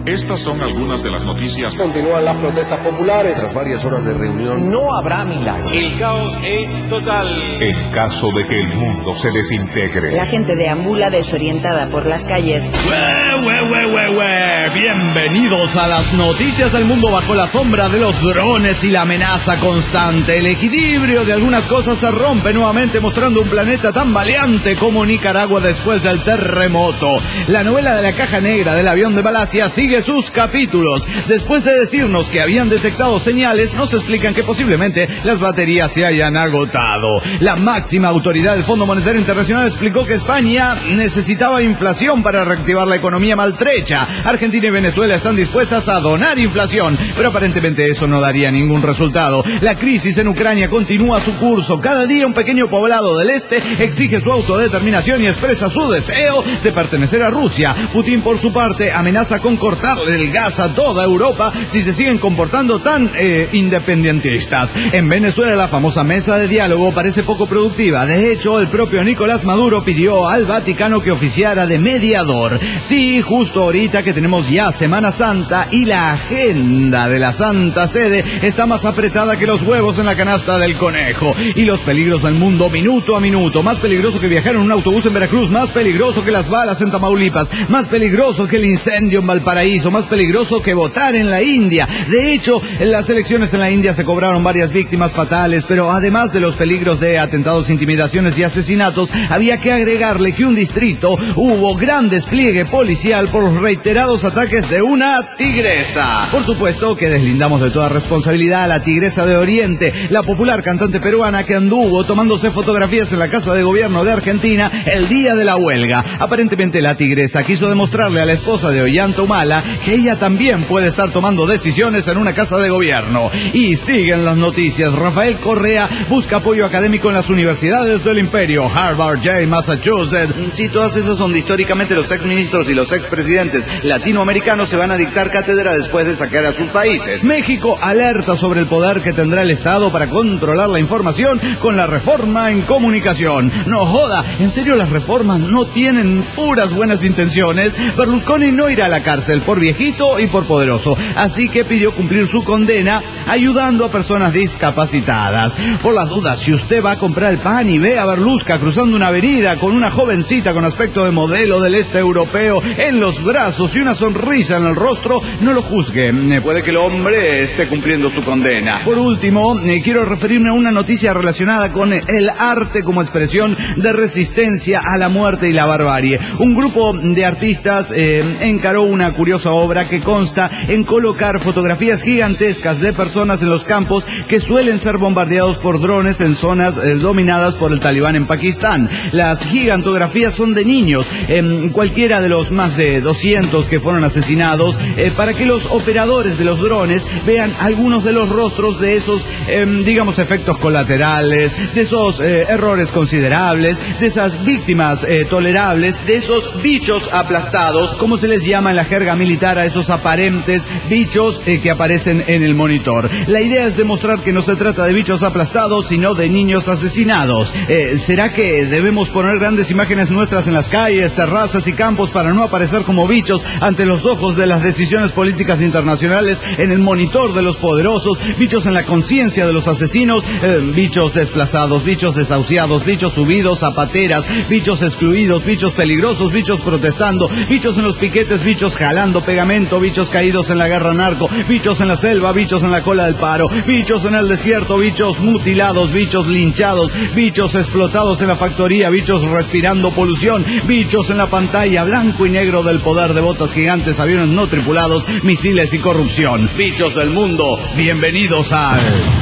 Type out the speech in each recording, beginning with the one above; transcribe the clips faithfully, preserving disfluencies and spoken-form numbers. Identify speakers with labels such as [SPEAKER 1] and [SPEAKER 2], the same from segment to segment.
[SPEAKER 1] Estas son algunas de las noticias.
[SPEAKER 2] Continúan las protestas populares.
[SPEAKER 3] Tras varias horas de reunión,
[SPEAKER 2] no habrá milagros.
[SPEAKER 4] El caos es total.
[SPEAKER 5] En caso de que el mundo se desintegre.
[SPEAKER 6] La gente deambula desorientada por las calles.
[SPEAKER 7] ¡Ue, ue, ue, ue, ue! Bienvenidos a las noticias del mundo bajo la sombra de los drones y la amenaza constante. El equilibrio de algunas cosas se rompe nuevamente, mostrando un planeta tan valiente como Nicaragua después del terremoto. La novela de la caja negra del avión de Malasia sigue sus capítulos. Después de decirnos que habían detectado señales, nos explican que posiblemente las baterías se hayan agotado. La máxima autoridad del Fondo Monetario Internacional explicó que España necesitaba inflación para reactivar la economía maltrecha. Argentina y Venezuela están dispuestas a donar inflación, pero aparentemente eso no daría ningún resultado. La crisis en Ucrania continúa su curso. Cada día un pequeño poblado del este exige su autodeterminación y expresa su deseo de pertenecer a Rusia. Putin, por su parte, amenaza con cortarle el gas a toda Europa si se siguen comportando tan eh, independentistas. En Venezuela la famosa mesa de diálogo parece poco productiva. De hecho, el propio Nicolás Maduro pidió al Vaticano que oficiara de mediador. Sí, justo ahorita que tenemos ya Semana Santa y la agenda de la Santa Sede está más apretada que los huevos en la canasta del conejo. Y los peligros del mundo minuto a minuto. Más peligroso que viajar en un autobús en Veracruz, más peligroso que las balas en Tamaulipas, más peligroso que el incendio en Valparaíso, más peligroso que votar en la India. De hecho, en las elecciones en la India se cobraron varias víctimas fatales, pero además de los peligros de atentados, intimidaciones y asesinatos, había que agregarle que un distrito hubo gran despliegue policial por los reiterados ataques de una tigresa. Por supuesto que deslindamos de toda responsabilidad a la Tigresa de Oriente, la popular cantante peruana que anduvo tomándose fotografías en la Casa de Gobierno de Argentina el día de la huelga. Aparentemente la tigresa quiso demostrarle a la esposa de Ollanta Humala que ella también puede estar tomando decisiones en una casa de gobierno. Y siguen las noticias. Rafael Correa busca apoyo académico en las universidades del imperio. Harvard, Yale, Massachusetts. Si todas esas son históricamente los exministros y los expresidentes latinoamericanos se van a dictar cátedra después de sacar a sus países. México alerta sobre el poder que tendrá el Estado para controlar la información con la reforma en comunicación. No joda, ¿en serio las reformas no tienen puras buenas intenciones? Berlusconi no irá a la cárcel por viejito y por poderoso, así que pidió cumplir su condena ayudando a personas discapacitadas. Por las dudas, si usted va a comprar el pan y ve a Berlusca cruzando una avenida con una jovencita con aspecto de modelo del este europeo en los brazos y una sonrisa en el rostro, no lo juzgue, puede que el hombre esté cumpliendo su condena. Por último, quiero referirme a una noticia relacionada con el arte como expresión de resistencia a la muerte y la barbarie. Un grupo de artistas eh, encaró una curiosa obra que consta en colocar fotografías gigantescas de personas en los campos que suelen ser bombardeados por drones en zonas eh, dominadas por el Talibán en Pakistán. Las gigantografías son de niños, eh, cualquiera de los más de doscientos que fueron asesinados, eh, para que los operadores de los drones vean algunos de los rostros de esos, eh, digamos, efectos colaterales, de esos eh, errores considerables, de esas víctimas eh, tolerables, de esos bichos aplastados, como se les llama en la jerga militar a esos aparentes bichos eh, que aparecen en el monitor. La idea es demostrar que no se trata de bichos aplastados, sino de niños asesinados. Eh, ¿Será que debemos poner grandes imágenes nuestras en las calles, terrazas y campos para no aparecer como bichos ante los ojos de las decisiones políticas internacionales, en el monitor de los poderosos, bichos en la conciencia de los asesinos, eh, bichos desplazados, bichos desahuciados, bichos subidos a pateras, bichos excluidos, bichos peligrosos, bichos protestando, bichos en los piquetes, bichos jalando pegamento, bichos caídos en la guerra narco, bichos en la selva, bichos en la cola del paro, bichos en el desierto, bichos mutilados, bichos linchados, bichos explotados en la factoría, bichos respirando polución, bichos en la pantalla, blanco y negro del poder de botas gigantes, aviones no tripulados, misiles y corrupción. Bichos del mundo, bienvenidos al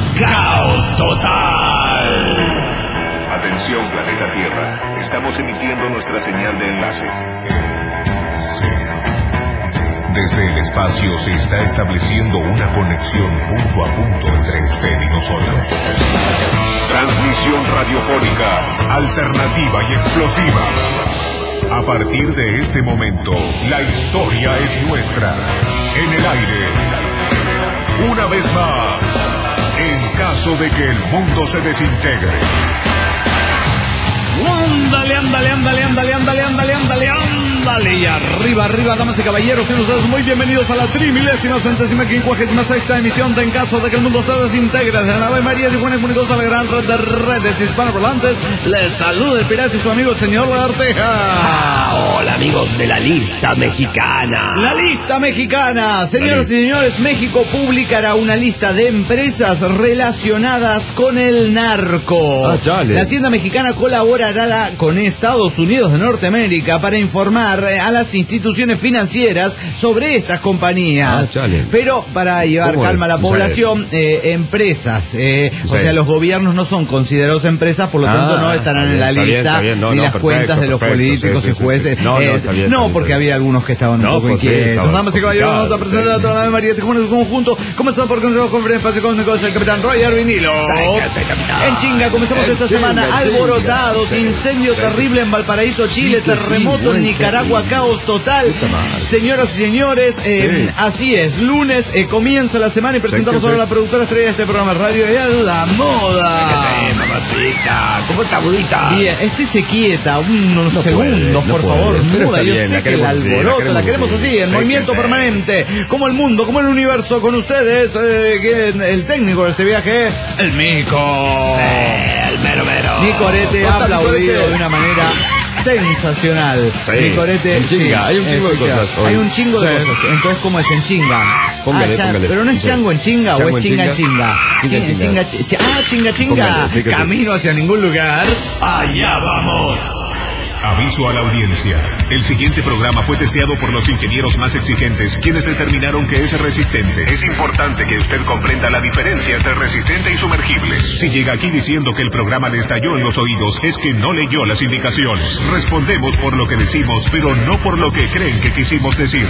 [SPEAKER 7] Caos Total.
[SPEAKER 1] Atención, planeta Tierra. Estamos emitiendo nuestra señal de enlace.
[SPEAKER 5] Desde el espacio se está estableciendo una conexión punto a punto entre usted y nosotros.
[SPEAKER 1] Transmisión radiofónica,
[SPEAKER 5] alternativa y explosiva. A partir de este momento, la historia es nuestra. En el aire, una vez más, en caso de que el mundo se desintegre.
[SPEAKER 7] Ándale, ándale, ándale, ándale, ándale, ándale, ándale, ándale. Dale y arriba, arriba, damas y caballeros, sean ustedes muy bienvenidos a la trimilésima, centésima, quincuagésima sexta emisión de En Caso de que el Mundo se Desintegre de la Ave María de Juanes Comunicados a la gran red de redes hispanoparlantes. Les saluda el pirata y su amigo el señor Lagarteja.
[SPEAKER 3] Ah, hola amigos de la lista mexicana.
[SPEAKER 7] La lista mexicana, señoras y señores, México publicará una lista de empresas relacionadas con el narco.
[SPEAKER 3] Ah, chale.
[SPEAKER 7] La Hacienda Mexicana colaborará la, con Estados Unidos de Norteamérica para informar a las instituciones financieras sobre estas compañías.
[SPEAKER 3] Ah, chale.
[SPEAKER 7] Pero para llevar calma a la
[SPEAKER 3] es?
[SPEAKER 7] población, eh, empresas, eh,
[SPEAKER 3] Sí.
[SPEAKER 7] o sea, los gobiernos no son considerados empresas, por lo
[SPEAKER 3] Ah,
[SPEAKER 7] tanto no estarán
[SPEAKER 3] está
[SPEAKER 7] en la
[SPEAKER 3] bien, está bien,
[SPEAKER 7] lista
[SPEAKER 3] está bien. No,
[SPEAKER 7] ni
[SPEAKER 3] no,
[SPEAKER 7] las
[SPEAKER 3] perfecto,
[SPEAKER 7] cuentas de los
[SPEAKER 3] perfecto,
[SPEAKER 7] políticos
[SPEAKER 3] sí,
[SPEAKER 7] y
[SPEAKER 3] sí,
[SPEAKER 7] jueces.
[SPEAKER 3] sí. No, no,
[SPEAKER 7] Eh,
[SPEAKER 3] está bien,
[SPEAKER 7] no,
[SPEAKER 3] está bien,
[SPEAKER 7] porque
[SPEAKER 3] está bien.
[SPEAKER 7] había algunos que estaban un
[SPEAKER 3] No,
[SPEAKER 7] poco
[SPEAKER 3] pues sí,
[SPEAKER 7] inquietos.
[SPEAKER 3] estaban
[SPEAKER 7] Damas y caballeros, vamos a
[SPEAKER 3] complicados,
[SPEAKER 7] presentar
[SPEAKER 3] sí.
[SPEAKER 7] a toda la María Tejuenes conjunto. Comenzamos por Consejo Conferencia Espacio Cósmico, es el Capitán Roger Vinilo.
[SPEAKER 3] Sáquense, capitán.
[SPEAKER 7] En chinga, comenzamos
[SPEAKER 3] En
[SPEAKER 7] esta
[SPEAKER 3] chinga,
[SPEAKER 7] semana.
[SPEAKER 3] en
[SPEAKER 7] Alborotados,
[SPEAKER 3] chinga.
[SPEAKER 7] incendio
[SPEAKER 3] Sí.
[SPEAKER 7] terrible en Valparaíso, Chile,
[SPEAKER 3] Sí, que sí,
[SPEAKER 7] terremoto en
[SPEAKER 3] muy
[SPEAKER 7] Nicaragua,
[SPEAKER 3] terrible.
[SPEAKER 7] caos total.
[SPEAKER 3] Puta madre.
[SPEAKER 7] Señoras y señores, eh,
[SPEAKER 3] Sí.
[SPEAKER 7] así es, lunes eh, comienza la semana y presentamos
[SPEAKER 3] que
[SPEAKER 7] ahora
[SPEAKER 3] sí.
[SPEAKER 7] a la productora estrella de este programa Radio y a la moda.
[SPEAKER 3] Eh, mamacita, ¿cómo está, budita?
[SPEAKER 7] Bien, estése quieta unos
[SPEAKER 3] No
[SPEAKER 7] segundos,
[SPEAKER 3] puede, no
[SPEAKER 7] por
[SPEAKER 3] puede.
[SPEAKER 7] favor,
[SPEAKER 3] Pero
[SPEAKER 7] muda.
[SPEAKER 3] está
[SPEAKER 7] Yo
[SPEAKER 3] bien,
[SPEAKER 7] sé
[SPEAKER 3] la
[SPEAKER 7] que el
[SPEAKER 3] queremos así, la
[SPEAKER 7] alboroto, la
[SPEAKER 3] queremos
[SPEAKER 7] queremos
[SPEAKER 3] así.
[SPEAKER 7] así, en
[SPEAKER 3] Sí,
[SPEAKER 7] movimiento
[SPEAKER 3] sí, sí.
[SPEAKER 7] permanente, como el mundo, como el universo, con ustedes, eh, ¿quién? El técnico de este viaje, el Mico.
[SPEAKER 3] Eh, el mero mero.
[SPEAKER 7] Nicorete ha
[SPEAKER 3] Suelta,
[SPEAKER 7] aplaudido
[SPEAKER 3] Nicorete.
[SPEAKER 7] de una manera sensacional.
[SPEAKER 3] Sí,
[SPEAKER 7] Nicorete,
[SPEAKER 3] en chinga, hay un chingo de
[SPEAKER 7] efectivamente.
[SPEAKER 3] cosas hoy.
[SPEAKER 7] Hay un chingo de
[SPEAKER 3] Sí.
[SPEAKER 7] cosas. Entonces, ¿cómo es en chinga?
[SPEAKER 3] Póngale,
[SPEAKER 7] Ah, cha-
[SPEAKER 3] póngale.
[SPEAKER 7] Pero no es
[SPEAKER 3] Sí.
[SPEAKER 7] chango en chinga
[SPEAKER 3] Chango
[SPEAKER 7] o es
[SPEAKER 3] en
[SPEAKER 7] chinga en
[SPEAKER 3] chinga.
[SPEAKER 7] chinga.
[SPEAKER 3] Chinga en
[SPEAKER 7] Chinga,
[SPEAKER 3] chinga.
[SPEAKER 7] chi- chi- Ah, chinga chinga.
[SPEAKER 3] Póngale, sí que sí.
[SPEAKER 7] Camino hacia ningún lugar.
[SPEAKER 3] Allá vamos.
[SPEAKER 5] Aviso a la audiencia. El siguiente programa fue testeado por los ingenieros más exigentes, quienes determinaron que es resistente.
[SPEAKER 1] Es importante que usted comprenda la diferencia entre resistente y sumergible.
[SPEAKER 5] Si llega aquí diciendo que el programa le estalló en los oídos, es que no leyó las indicaciones. Respondemos por lo que decimos, pero no por lo que creen que quisimos decir.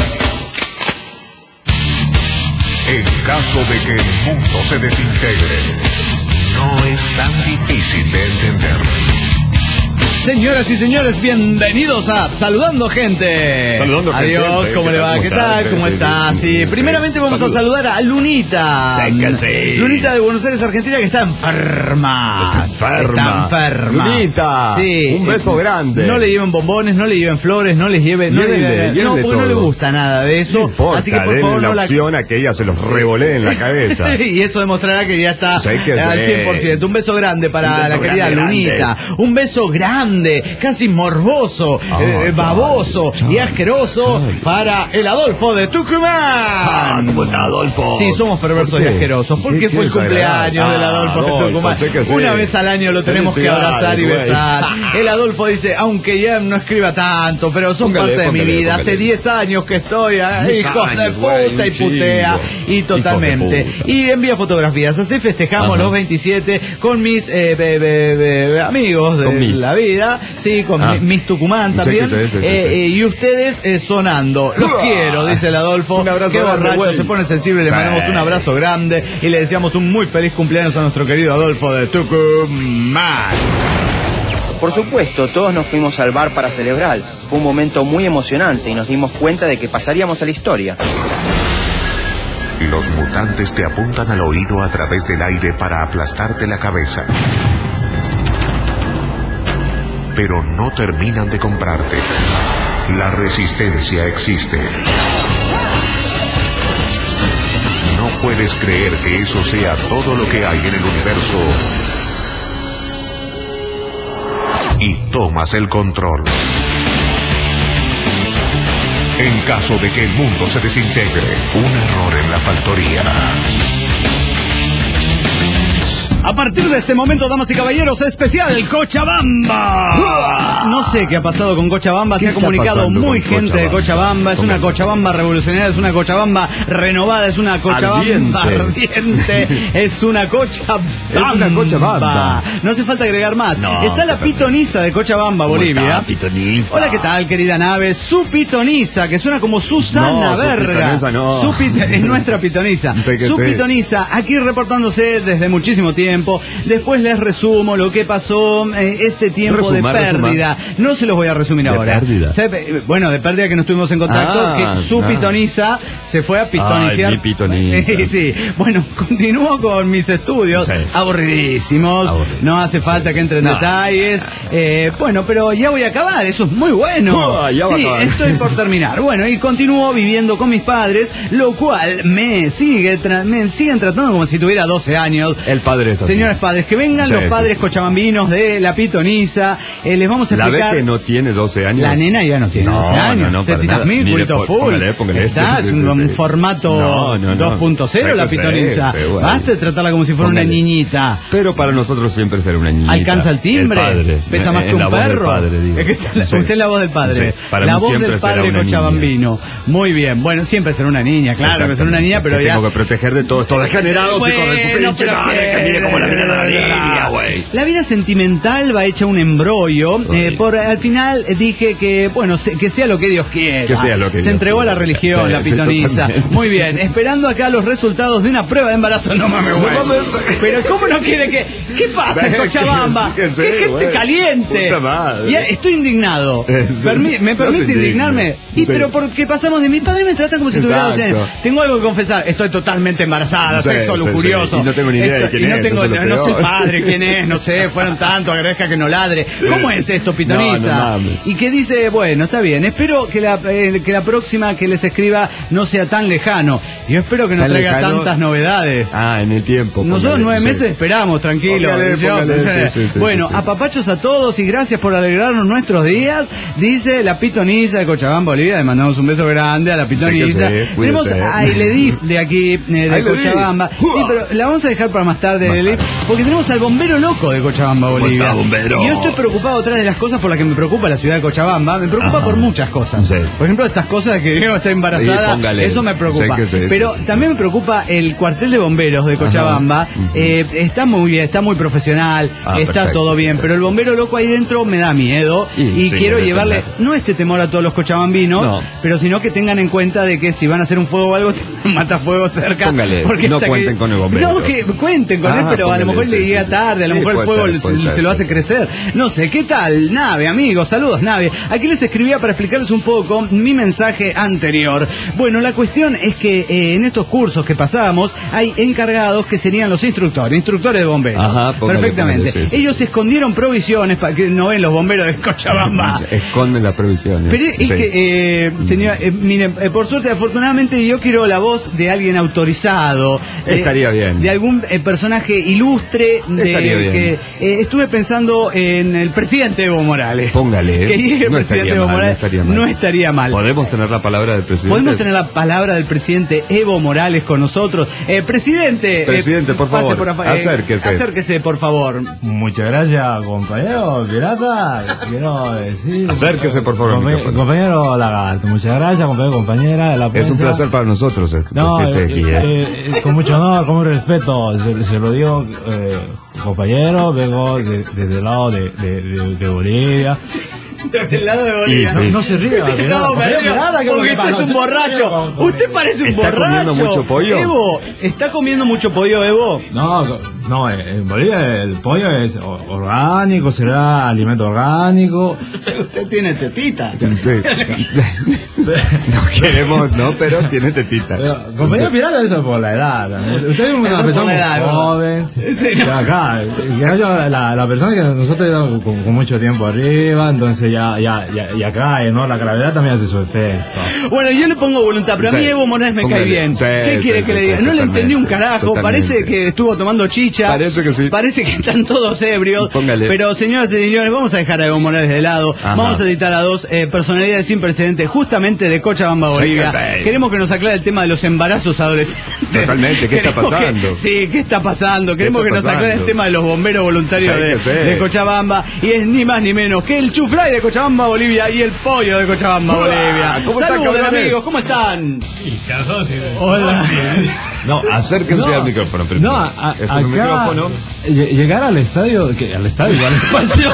[SPEAKER 5] En caso de que el mundo se desintegre,
[SPEAKER 1] No es tan difícil de entender.
[SPEAKER 7] Señoras y señores, bienvenidos a Saludando Gente.
[SPEAKER 3] Saludando Gente,
[SPEAKER 7] Adiós,
[SPEAKER 3] sí,
[SPEAKER 7] ¿cómo
[SPEAKER 3] ¿qué
[SPEAKER 7] le
[SPEAKER 3] tal?
[SPEAKER 7] va?
[SPEAKER 3] ¿Cómo
[SPEAKER 7] ¿Qué
[SPEAKER 3] está?
[SPEAKER 7] tal?
[SPEAKER 3] Sí,
[SPEAKER 7] ¿Cómo
[SPEAKER 3] sí,
[SPEAKER 7] está?
[SPEAKER 3] sí,
[SPEAKER 7] Sí,
[SPEAKER 3] sí,
[SPEAKER 7] primeramente
[SPEAKER 3] sí.
[SPEAKER 7] vamos a
[SPEAKER 3] Saludos.
[SPEAKER 7] saludar a Lunita.
[SPEAKER 3] Sí, que sí.
[SPEAKER 7] Lunita de Buenos Aires, Argentina, que está enferma.
[SPEAKER 3] Está enferma.
[SPEAKER 7] Está enferma.
[SPEAKER 3] Lunita,
[SPEAKER 7] Sí.
[SPEAKER 3] un beso grande.
[SPEAKER 7] No le lleven bombones, no le lleven flores, no les lleven... No, le
[SPEAKER 3] Llévenle,
[SPEAKER 7] lleven- no,
[SPEAKER 3] llévenle
[SPEAKER 7] porque no le
[SPEAKER 3] todo.
[SPEAKER 7] gusta nada de eso.
[SPEAKER 3] No importa,
[SPEAKER 7] así que por
[SPEAKER 3] denle
[SPEAKER 7] favor
[SPEAKER 3] la
[SPEAKER 7] no la...
[SPEAKER 3] opción a que ella se los revolee en la cabeza.
[SPEAKER 7] Y eso demostrará que ya está
[SPEAKER 3] Sí, que
[SPEAKER 7] al
[SPEAKER 3] sí.
[SPEAKER 7] cien por ciento. Un beso grande para
[SPEAKER 3] Un beso
[SPEAKER 7] la querida
[SPEAKER 3] grande,
[SPEAKER 7] Lunita. Un beso grande, casi morboso,
[SPEAKER 3] Ah,
[SPEAKER 7] eh,
[SPEAKER 3] chale,
[SPEAKER 7] baboso
[SPEAKER 3] chale,
[SPEAKER 7] y asqueroso
[SPEAKER 3] chale.
[SPEAKER 7] para el Adolfo de Tucumán.
[SPEAKER 3] Ah, ¿cómo está, Adolfo?
[SPEAKER 7] Sí, somos perversos
[SPEAKER 3] ¿Por
[SPEAKER 7] y
[SPEAKER 3] qué?
[SPEAKER 7] asquerosos. ¿Por
[SPEAKER 3] ¿Qué-
[SPEAKER 7] qué
[SPEAKER 3] qué
[SPEAKER 7] fue el
[SPEAKER 3] desagradable?
[SPEAKER 7] cumpleaños del
[SPEAKER 3] Ah,
[SPEAKER 7] Adolfo de
[SPEAKER 3] Adolfo,
[SPEAKER 7] Tucumán?
[SPEAKER 3] sé que sí.
[SPEAKER 7] Una vez al año lo tenemos que abrazar y
[SPEAKER 3] Felicidades,
[SPEAKER 7] besar.
[SPEAKER 3] güey.
[SPEAKER 7] El Adolfo dice, aunque ya no escriba tanto, pero son
[SPEAKER 3] Póngale,
[SPEAKER 7] parte de mi
[SPEAKER 3] póngale,
[SPEAKER 7] vida.
[SPEAKER 3] póngale.
[SPEAKER 7] Hace diez años que estoy, ah,
[SPEAKER 3] diez
[SPEAKER 7] hijos de
[SPEAKER 3] años, güey,
[SPEAKER 7] puta y
[SPEAKER 3] un chingo.
[SPEAKER 7] putea. Y
[SPEAKER 3] Hijos de
[SPEAKER 7] totalmente.
[SPEAKER 3] puta.
[SPEAKER 7] Y envía fotografías. Así festejamos
[SPEAKER 3] Ajá.
[SPEAKER 7] los veintisiete con mis eh, be- be- be- amigos de
[SPEAKER 3] Con mis.
[SPEAKER 7] la vida. Sí, con
[SPEAKER 3] Ah.
[SPEAKER 7] mi- mis Tucumán
[SPEAKER 3] Sí,
[SPEAKER 7] también.
[SPEAKER 3] sí, sí, sí, sí,
[SPEAKER 7] Eh,
[SPEAKER 3] sí.
[SPEAKER 7] eh, y ustedes eh, sonando. Los
[SPEAKER 3] Uah.
[SPEAKER 7] quiero, dice el Adolfo.
[SPEAKER 3] Un abrazo
[SPEAKER 7] Qué
[SPEAKER 3] grande,
[SPEAKER 7] borracho,
[SPEAKER 3] güey.
[SPEAKER 7] se pone sensible. Le
[SPEAKER 3] Sí.
[SPEAKER 7] mandamos un abrazo grande y le deseamos un muy feliz cumpleaños a nuestro querido Adolfo de Tucumán.
[SPEAKER 8] Por supuesto, todos nos fuimos al bar para celebrar. Fue un momento muy emocionante y nos dimos cuenta de que pasaríamos a la historia.
[SPEAKER 1] Los mutantes te apuntan al oído a través del aire para aplastarte la cabeza. Pero no terminan de comprarte. La resistencia existe. No puedes creer que eso sea todo lo que hay en el universo. Y tomas el control. En caso de que el mundo se desintegre, un error en la factoría.
[SPEAKER 7] A partir de este momento, damas y caballeros, especial Cochabamba. No sé qué ha pasado con Cochabamba, se
[SPEAKER 3] ¿Qué
[SPEAKER 7] ha
[SPEAKER 3] está
[SPEAKER 7] comunicado
[SPEAKER 3] pasando
[SPEAKER 7] muy
[SPEAKER 3] con
[SPEAKER 7] gente de Cochabamba, es
[SPEAKER 3] ¿Cómo?
[SPEAKER 7] una Cochabamba revolucionaria, es una Cochabamba renovada, es una Cochabamba
[SPEAKER 3] Ardiente.
[SPEAKER 7] ardiente, es una Cochabamba.
[SPEAKER 3] Es una Cochabamba.
[SPEAKER 7] No hace falta agregar más.
[SPEAKER 3] No,
[SPEAKER 7] Está la
[SPEAKER 3] totalmente.
[SPEAKER 7] pitoniza de Cochabamba,
[SPEAKER 3] ¿Cómo
[SPEAKER 7] Bolivia.
[SPEAKER 3] está, pitoniza?
[SPEAKER 7] Hola, ¿qué tal, querida nave? Su pitoniza, que suena como Susana
[SPEAKER 3] No, su
[SPEAKER 7] Verga.
[SPEAKER 3] pitoniza no.
[SPEAKER 7] Su pit- es nuestra pitoniza.
[SPEAKER 3] Sé que
[SPEAKER 7] Su
[SPEAKER 3] sí.
[SPEAKER 7] pitoniza, aquí reportándose desde muchísimo tiempo. tiempo. Después les resumo lo que pasó eh, este tiempo
[SPEAKER 9] Resuma,
[SPEAKER 7] de pérdida.
[SPEAKER 9] resuma.
[SPEAKER 7] No se los voy a resumir
[SPEAKER 9] ¿De
[SPEAKER 7] ahora.
[SPEAKER 9] pérdida?
[SPEAKER 7] ¿Sabe? Bueno, de pérdida que no estuvimos en contacto,
[SPEAKER 9] Ah,
[SPEAKER 7] que su
[SPEAKER 9] ah.
[SPEAKER 7] pitoniza se fue a pitoniciar.
[SPEAKER 9] Ay, mi pitoniza.
[SPEAKER 7] Sí, sí. Bueno, continúo con mis estudios.
[SPEAKER 9] Sí.
[SPEAKER 7] Aburridísimos.
[SPEAKER 9] Aburridísimos.
[SPEAKER 7] No hace falta
[SPEAKER 9] Sí.
[SPEAKER 7] que entre en
[SPEAKER 9] No.
[SPEAKER 7] detalles. Eh, bueno, pero ya voy a acabar. Eso es muy bueno.
[SPEAKER 9] Oh, ya va a
[SPEAKER 7] sí,
[SPEAKER 9] acabar.
[SPEAKER 7] estoy por terminar. Bueno, y continúo viviendo con mis padres, lo cual me sigue tra- me siguen tratando como si tuviera doce años.
[SPEAKER 9] El padre es así.
[SPEAKER 7] Señores padres, que vengan
[SPEAKER 9] Sí,
[SPEAKER 7] los
[SPEAKER 9] sí.
[SPEAKER 7] padres cochabambinos de la pitoniza. Eh, les vamos a
[SPEAKER 9] La
[SPEAKER 7] explicar.
[SPEAKER 9] vez que no tiene doce años.
[SPEAKER 7] La nena ya no tiene
[SPEAKER 9] No,
[SPEAKER 7] doce años.
[SPEAKER 9] no, no,
[SPEAKER 7] Te
[SPEAKER 9] para
[SPEAKER 7] tiras
[SPEAKER 9] nada.
[SPEAKER 7] mil,
[SPEAKER 9] Mire,
[SPEAKER 7] culto
[SPEAKER 9] pó-
[SPEAKER 7] full.
[SPEAKER 9] póngale, póngale.
[SPEAKER 7] Está,
[SPEAKER 9] Sí,
[SPEAKER 7] es
[SPEAKER 9] sí,
[SPEAKER 7] un,
[SPEAKER 9] sí,
[SPEAKER 7] un
[SPEAKER 9] sí.
[SPEAKER 7] formato
[SPEAKER 9] No, no, no.
[SPEAKER 7] dos punto cero la
[SPEAKER 9] Sí, sí,
[SPEAKER 7] pitoniza.
[SPEAKER 9] sí, bueno.
[SPEAKER 7] Basta de tratarla como si fuera
[SPEAKER 9] Póngale.
[SPEAKER 7] una niñita.
[SPEAKER 9] Pero para nosotros siempre será una niñita.
[SPEAKER 7] Alcanza el timbre,
[SPEAKER 9] El padre.
[SPEAKER 7] pesa más
[SPEAKER 9] Es
[SPEAKER 7] que un
[SPEAKER 9] la voz del
[SPEAKER 7] perro.
[SPEAKER 9] padre, digo.
[SPEAKER 7] Es que es la-
[SPEAKER 9] Sí.
[SPEAKER 7] usted es la voz del padre.
[SPEAKER 9] Sí, para
[SPEAKER 7] la
[SPEAKER 9] mí
[SPEAKER 7] voz
[SPEAKER 9] siempre
[SPEAKER 7] del
[SPEAKER 9] será
[SPEAKER 7] padre
[SPEAKER 9] una
[SPEAKER 7] cochabambino. Muy bien. Bueno, siempre será una niña, claro que será una niña, pero
[SPEAKER 9] Te
[SPEAKER 7] ya.
[SPEAKER 9] tengo que proteger de todos estos degenerados
[SPEAKER 7] Bueno,
[SPEAKER 9] hijos de su pinche
[SPEAKER 7] pero
[SPEAKER 9] madre,
[SPEAKER 7] que-
[SPEAKER 9] que mire cómo la miran a la niña, güey.
[SPEAKER 7] La vida sentimental va hecha un embrollo. Eh, por al final eh, dije que, bueno, se- que sea lo que Dios quiera.
[SPEAKER 9] Que sea lo que
[SPEAKER 7] Se
[SPEAKER 9] Dios
[SPEAKER 7] entregó a la
[SPEAKER 9] quiera.
[SPEAKER 7] religión,
[SPEAKER 9] Sí,
[SPEAKER 7] la
[SPEAKER 9] sí,
[SPEAKER 7] pitoniza.
[SPEAKER 9] totalmente.
[SPEAKER 7] Muy bien. Esperando acá los resultados de una prueba de embarazo. No mames, güey.
[SPEAKER 9] No mames.
[SPEAKER 7] Pero ¿cómo no quiere que? ¿Qué pasa en
[SPEAKER 9] Ve,
[SPEAKER 7] Cochabamba?
[SPEAKER 9] que- que sí,
[SPEAKER 7] ¿Qué gente
[SPEAKER 9] güey.
[SPEAKER 7] caliente?
[SPEAKER 9] Puta madre.
[SPEAKER 7] Ya, estoy indignado.
[SPEAKER 9] Eh, sí.
[SPEAKER 7] Permi- ¿Me
[SPEAKER 9] No
[SPEAKER 7] permite
[SPEAKER 9] se indigne.
[SPEAKER 7] indignarme? Y
[SPEAKER 9] Sí.
[SPEAKER 7] pero porque pasamos de mi padre me trata como si tuviera doce años.
[SPEAKER 9] Exacto.
[SPEAKER 7] Tengo algo que confesar. Estoy totalmente embarazada,
[SPEAKER 9] Sí,
[SPEAKER 7] sexo
[SPEAKER 9] sí,
[SPEAKER 7] lujurioso.
[SPEAKER 9] sí. Y no tengo ni idea de
[SPEAKER 7] Esto-
[SPEAKER 9] quién
[SPEAKER 7] y no
[SPEAKER 9] es,
[SPEAKER 7] tengo,
[SPEAKER 9] eso es lo
[SPEAKER 7] no sé el
[SPEAKER 9] peor.
[SPEAKER 7] padre quién es, no sé, fueron tantos, agradezca que no ladre. ¿Cómo es esto, pitoniza?
[SPEAKER 9] No, no mames.
[SPEAKER 7] Y que dice, bueno, está bien, espero que la, eh, que la próxima que les escriba no sea tan lejano. Yo espero que no
[SPEAKER 9] ¿Tan
[SPEAKER 7] traiga
[SPEAKER 9] lejano?
[SPEAKER 7] tantas novedades.
[SPEAKER 9] Ah, en el tiempo.
[SPEAKER 7] Nosotros
[SPEAKER 9] póngale,
[SPEAKER 7] nueve
[SPEAKER 9] sí.
[SPEAKER 7] meses esperamos, tranquilo.
[SPEAKER 9] Póngale,
[SPEAKER 7] Yo-
[SPEAKER 9] póngale, sí, sí, sí,
[SPEAKER 7] bueno,
[SPEAKER 9] sí, sí.
[SPEAKER 7] apapachos a todos y gracias por alegrarnos nuestros días. Dice la pitoniza de Cochabamba, Bolivia. Le mandamos un beso grande a la pitoniza.
[SPEAKER 9] Sí que sí,
[SPEAKER 7] Tenemos
[SPEAKER 9] cuídese.
[SPEAKER 7] a Iledif de aquí, eh, de
[SPEAKER 9] Ailedif.
[SPEAKER 7] Cochabamba. Sí, pero la vamos a dejar para más tarde,
[SPEAKER 9] Más
[SPEAKER 7] Iledif,
[SPEAKER 9] tarde.
[SPEAKER 7] porque tenemos al bombero loco de Cochabamba,
[SPEAKER 9] ¿Cómo
[SPEAKER 7] Bolivia.
[SPEAKER 9] está, bombero?
[SPEAKER 7] Y yo estoy preocupado, otra de las cosas por las que me preocupa la ciudad de Cochabamba, me preocupa
[SPEAKER 9] Ajá.
[SPEAKER 7] por muchas cosas.
[SPEAKER 9] Sí.
[SPEAKER 7] Por ejemplo, estas cosas de que Diego está embarazada,
[SPEAKER 9] Sí, póngale.
[SPEAKER 7] eso me preocupa.
[SPEAKER 9] Sí que sí,
[SPEAKER 7] pero
[SPEAKER 9] sí, sí,
[SPEAKER 7] también me preocupa el cuartel de bomberos de Cochabamba.
[SPEAKER 9] Ujú.
[SPEAKER 7] Eh, está muy bien, está muy profesional,
[SPEAKER 9] Ah,
[SPEAKER 7] está
[SPEAKER 9] perfecto,
[SPEAKER 7] todo bien,
[SPEAKER 9] perfecto.
[SPEAKER 7] pero el bombero loco ahí dentro me da miedo y,
[SPEAKER 9] Y sí,
[SPEAKER 7] quiero
[SPEAKER 9] debe
[SPEAKER 7] llevarle,
[SPEAKER 9] tener.
[SPEAKER 7] no este temor a todos los cochabambinos,
[SPEAKER 9] No.
[SPEAKER 7] pero sino que tengan en cuenta de que si van a hacer un fuego o algo, tengan un matafuego cerca.
[SPEAKER 9] Póngale,
[SPEAKER 7] porque
[SPEAKER 9] no
[SPEAKER 7] hasta
[SPEAKER 9] cuenten
[SPEAKER 7] que-
[SPEAKER 9] con el bombero.
[SPEAKER 7] No, que cuenten con
[SPEAKER 9] Ah,
[SPEAKER 7] él, pero a lo
[SPEAKER 9] póngale,
[SPEAKER 7] mejor
[SPEAKER 9] sí,
[SPEAKER 7] le
[SPEAKER 9] sí,
[SPEAKER 7] llega
[SPEAKER 9] sí.
[SPEAKER 7] tarde, a lo
[SPEAKER 9] Sí,
[SPEAKER 7] mejor el
[SPEAKER 9] puede
[SPEAKER 7] fuego
[SPEAKER 9] ser,
[SPEAKER 7] se-
[SPEAKER 9] puede
[SPEAKER 7] se,
[SPEAKER 9] ser,
[SPEAKER 7] lo
[SPEAKER 9] puede
[SPEAKER 7] hace
[SPEAKER 9] ser.
[SPEAKER 7] crecer. No sé, ¿qué tal? Nave, amigos, saludos, Nave. Aquí les escribía para explicarles un poco mi mensaje anterior. Bueno, la cuestión es que eh, en estos cursos que pasábamos hay encargados que serían los instructores, instructores de bomberos.
[SPEAKER 9] Ajá, póngale,
[SPEAKER 7] Perfectamente.
[SPEAKER 9] póngale, sí, sí,
[SPEAKER 7] Ellos
[SPEAKER 9] sí.
[SPEAKER 7] escondieron provisiones para que no ven los bomberos de Cochabamba.
[SPEAKER 9] Esconden las previsiones.
[SPEAKER 7] Pero es
[SPEAKER 9] Sí.
[SPEAKER 7] que, eh, señora, eh, miren, eh, por suerte, afortunadamente, yo quiero la voz de alguien autorizado. de-
[SPEAKER 9] Estaría bien.
[SPEAKER 7] De algún eh, personaje ilustre. De,
[SPEAKER 9] Estaría bien.
[SPEAKER 7] que eh, estuve pensando en el presidente Evo Morales.
[SPEAKER 9] Póngale.
[SPEAKER 7] Que llegue el
[SPEAKER 9] No
[SPEAKER 7] presidente
[SPEAKER 9] estaría
[SPEAKER 7] Evo
[SPEAKER 9] mal, no
[SPEAKER 7] Morales.
[SPEAKER 9] estaría mal.
[SPEAKER 7] No estaría mal.
[SPEAKER 9] ¿Podemos tener la palabra del presidente?
[SPEAKER 7] Podemos tener la palabra del presidente Evo Morales con nosotros. Eh, presidente. eh,
[SPEAKER 9] Presidente, por
[SPEAKER 7] pase
[SPEAKER 9] favor,
[SPEAKER 7] afa- eh,
[SPEAKER 9] acérquese.
[SPEAKER 7] Acérquese, por favor.
[SPEAKER 10] Muchas gracias, compañero pirata. Quiero decir.
[SPEAKER 9] Acérquese, por favor, al
[SPEAKER 10] Compa-
[SPEAKER 9] micrófono.
[SPEAKER 10] compañero Lagarto, muchas gracias, compañero, compañera de la
[SPEAKER 9] Es
[SPEAKER 10] prensa.
[SPEAKER 9] un placer para nosotros eh,
[SPEAKER 10] No,
[SPEAKER 9] que esté
[SPEAKER 10] eh,
[SPEAKER 9] aquí. eh.
[SPEAKER 10] eh, con mucho honor, con mucho respeto, se, se lo digo, eh, compañero, vengo de- desde el lado de, de, de- de Bolivia.
[SPEAKER 7] Del lado de Bolivia.
[SPEAKER 9] Y sí.
[SPEAKER 10] No, no se ría,
[SPEAKER 7] Sí,
[SPEAKER 10] pirata,
[SPEAKER 7] no,
[SPEAKER 10] compañero,
[SPEAKER 7] me río,
[SPEAKER 10] pirata, ¿qué es lo
[SPEAKER 7] porque
[SPEAKER 10] que
[SPEAKER 7] este es
[SPEAKER 10] pasa?
[SPEAKER 7] un borracho. Usted parece un
[SPEAKER 9] ¿Está
[SPEAKER 7] borracho.
[SPEAKER 9] comiendo mucho pollo?
[SPEAKER 7] Evo, ¿está comiendo mucho pollo, Evo?
[SPEAKER 10] No, no, en Bolivia el pollo es o- orgánico, será alimento orgánico.
[SPEAKER 7] Usted tiene tetitas.
[SPEAKER 9] Sí. No queremos, no, pero tiene tetita.
[SPEAKER 10] Pero, compañero pirata, eso es por la edad. ¿No? Usted es una
[SPEAKER 7] Eso por
[SPEAKER 10] persona
[SPEAKER 7] la edad, ¿no?
[SPEAKER 10] joven.
[SPEAKER 7] Sí, no.
[SPEAKER 10] Y acá, y yo, la, la persona que nosotros estamos con, con mucho tiempo arriba, entonces ya, ya, ya, ya cae, ¿no? La gravedad también hace su efecto.
[SPEAKER 7] Bueno, yo le pongo voluntad, pero a mí
[SPEAKER 9] Sí.
[SPEAKER 7] Evo Morales me
[SPEAKER 9] Póngale.
[SPEAKER 7] cae bien.
[SPEAKER 9] Sí,
[SPEAKER 7] ¿Qué
[SPEAKER 9] sí,
[SPEAKER 7] quiere
[SPEAKER 9] sí,
[SPEAKER 7] que le
[SPEAKER 9] sí,
[SPEAKER 7] diga? No le
[SPEAKER 9] totalmente,
[SPEAKER 7] entendí un carajo,
[SPEAKER 9] totalmente.
[SPEAKER 7] parece que estuvo tomando chicha.
[SPEAKER 9] Parece que sí.
[SPEAKER 7] Parece que están todos ebrios.
[SPEAKER 9] Póngale.
[SPEAKER 7] Pero señoras y señores, vamos a dejar a Evo Morales de lado.
[SPEAKER 9] Ajá.
[SPEAKER 7] Vamos a editar a dos eh, personalidades sin precedentes, justamente de Cochabamba,
[SPEAKER 9] Sí,
[SPEAKER 7] Bolivia.
[SPEAKER 9] que sí.
[SPEAKER 7] Queremos que nos aclare el tema de los embarazos adolescentes.
[SPEAKER 9] Totalmente, ¿qué está
[SPEAKER 7] Queremos que-
[SPEAKER 9] pasando?
[SPEAKER 7] sí, ¿qué está pasando? Queremos
[SPEAKER 9] está
[SPEAKER 7] que nos aclare el
[SPEAKER 9] pasando?
[SPEAKER 7] tema de los bomberos voluntarios
[SPEAKER 9] Sí,
[SPEAKER 7] de,
[SPEAKER 9] que sí.
[SPEAKER 7] de Cochabamba. Y es ni más ni menos que el Chuflay de Cochabamba, Bolivia y el pollo de Cochabamba, Bolivia.
[SPEAKER 9] ¿Cómo están,
[SPEAKER 7] Saluden,
[SPEAKER 9] cabrones?
[SPEAKER 7] amigos, ¿cómo están?
[SPEAKER 10] Hola.
[SPEAKER 9] No, acérquense
[SPEAKER 10] No,
[SPEAKER 9] al micrófono primero.
[SPEAKER 10] No, a-
[SPEAKER 9] Esto es
[SPEAKER 10] acá
[SPEAKER 9] un micrófono.
[SPEAKER 10] lle- llegar al estadio, que al estadio, al espacio.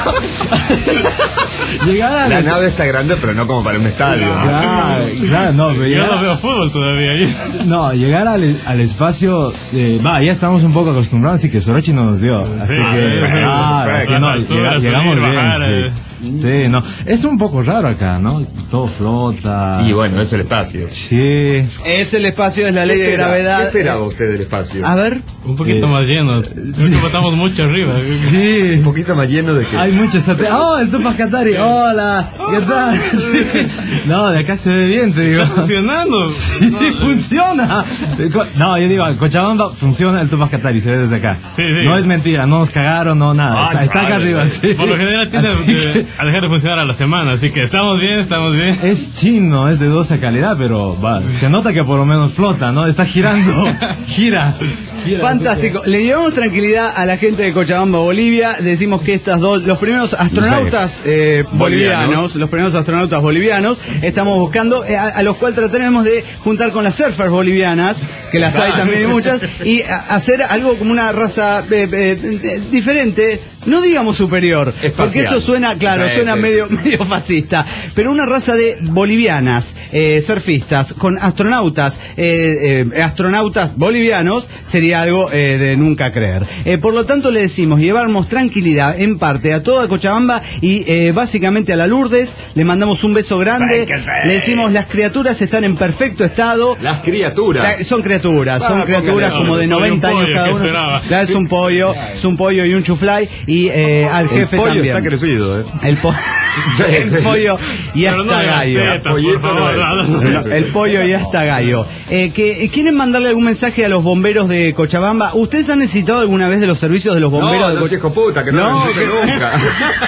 [SPEAKER 10] llegar al
[SPEAKER 9] La
[SPEAKER 10] est-
[SPEAKER 9] nave está grande, pero no como para un estadio.
[SPEAKER 10] Claro, claro, no, pero
[SPEAKER 4] Yo
[SPEAKER 10] llegar-
[SPEAKER 4] no veo fútbol todavía.
[SPEAKER 10] No, llegar al, al espacio, eh, va, ya estamos un poco acostumbrados, así que Sorochi no nos dio. Así
[SPEAKER 4] Sí,
[SPEAKER 10] que,
[SPEAKER 4] sí, sí,
[SPEAKER 10] claro,
[SPEAKER 9] perfecto.
[SPEAKER 10] sí, no,
[SPEAKER 4] Las
[SPEAKER 10] llega-
[SPEAKER 4] alturas,
[SPEAKER 10] llegamos
[SPEAKER 4] subir,
[SPEAKER 10] bien,
[SPEAKER 4] bajar,
[SPEAKER 10] sí. Sí, no, es un poco raro acá, ¿no? Todo flota.
[SPEAKER 9] Y bueno, es el espacio.
[SPEAKER 10] Sí.
[SPEAKER 7] Es el espacio, es la ley de
[SPEAKER 9] ¿Qué espera-
[SPEAKER 7] gravedad.
[SPEAKER 9] ¿Qué esperaba usted del espacio?
[SPEAKER 7] A ver.
[SPEAKER 4] Un poquito
[SPEAKER 10] Eh,
[SPEAKER 4] más lleno. Creo que estamos mucho arriba.
[SPEAKER 10] Sí.
[SPEAKER 9] Un poquito más lleno de que...
[SPEAKER 10] Hay muchos satélites. ¡Oh, el Tupac Katari! ¡Hola! ¿Qué tal? Sí. No, de acá se ve bien, te digo.
[SPEAKER 4] Está funcionando.
[SPEAKER 10] Sí, funciona. No, yo digo, Cochabamba funciona el Tupac Katari, se ve desde acá.
[SPEAKER 4] Sí, sí.
[SPEAKER 10] No es mentira, no nos cagaron, no nada.
[SPEAKER 9] Ah,
[SPEAKER 10] Está, está acá
[SPEAKER 9] chale.
[SPEAKER 10] arriba, sí.
[SPEAKER 4] Por lo general tiende
[SPEAKER 10] Así
[SPEAKER 4] eh,
[SPEAKER 10] que
[SPEAKER 4] a dejar de funcionar a la semana, así que estamos bien, estamos bien.
[SPEAKER 10] es chino, es de dudosa calidad, pero va, se nota que por lo menos flota, ¿no? Está girando, gira. gira.
[SPEAKER 7] Fantástico. Le llevamos tranquilidad a la gente de Cochabamba, Bolivia. Decimos que estas dos, los primeros astronautas eh, bolivianos,
[SPEAKER 9] Bolivianos.
[SPEAKER 7] los primeros astronautas bolivianos, estamos buscando, eh, a, a los cuales trataremos de juntar con las surfers bolivianas, que las hay también y muchas, y a- hacer algo como una raza eh, eh, eh, diferente. No digamos superior,
[SPEAKER 9] Espacial.
[SPEAKER 7] porque eso suena, claro,
[SPEAKER 9] Sí,
[SPEAKER 7] suena
[SPEAKER 9] sí.
[SPEAKER 7] medio, medio fascista, pero una raza de bolivianas, eh, surfistas, con astronautas, eh, eh, astronautas bolivianos, sería algo eh, de nunca creer. Eh, por lo tanto, le decimos, llevarnos tranquilidad en parte a toda Cochabamba y eh, básicamente a la Lourdes, le mandamos un beso grande,
[SPEAKER 9] Sáquense.
[SPEAKER 7] le decimos, las criaturas están en perfecto estado.
[SPEAKER 9] Las criaturas.
[SPEAKER 7] La- son criaturas, son
[SPEAKER 9] Ah,
[SPEAKER 7] criaturas
[SPEAKER 9] póngale.
[SPEAKER 7] como de
[SPEAKER 4] Soy un
[SPEAKER 7] noventa años
[SPEAKER 4] pollo,
[SPEAKER 7] cada
[SPEAKER 4] ¿qué
[SPEAKER 7] uno.
[SPEAKER 4] esperaba?
[SPEAKER 7] Claro, es un pollo, es un pollo y un chuflay y eh, al
[SPEAKER 9] El
[SPEAKER 7] jefe
[SPEAKER 9] pollo
[SPEAKER 7] también.
[SPEAKER 9] está crecido, ¿eh?
[SPEAKER 7] El, po-
[SPEAKER 9] Sí,
[SPEAKER 7] el
[SPEAKER 9] sí.
[SPEAKER 7] pollo y
[SPEAKER 4] Pero no
[SPEAKER 7] hasta
[SPEAKER 4] de
[SPEAKER 7] gallo.
[SPEAKER 4] galletas,
[SPEAKER 9] Pollito
[SPEAKER 4] por
[SPEAKER 9] no
[SPEAKER 4] favor.
[SPEAKER 9] es.
[SPEAKER 4] no, no,
[SPEAKER 9] Sí,
[SPEAKER 4] no.
[SPEAKER 9] sí.
[SPEAKER 7] El pollo y hasta gallo. Eh, que, eh, ¿Quieren mandarle algún mensaje a los bomberos de Cochabamba? ¿Ustedes han necesitado alguna vez de los servicios de los bomberos
[SPEAKER 9] No,
[SPEAKER 7] de
[SPEAKER 9] no
[SPEAKER 7] Cochabamba?
[SPEAKER 9] hijo puta, que no,
[SPEAKER 7] No,
[SPEAKER 9] lo necesito
[SPEAKER 7] que-
[SPEAKER 9] nunca.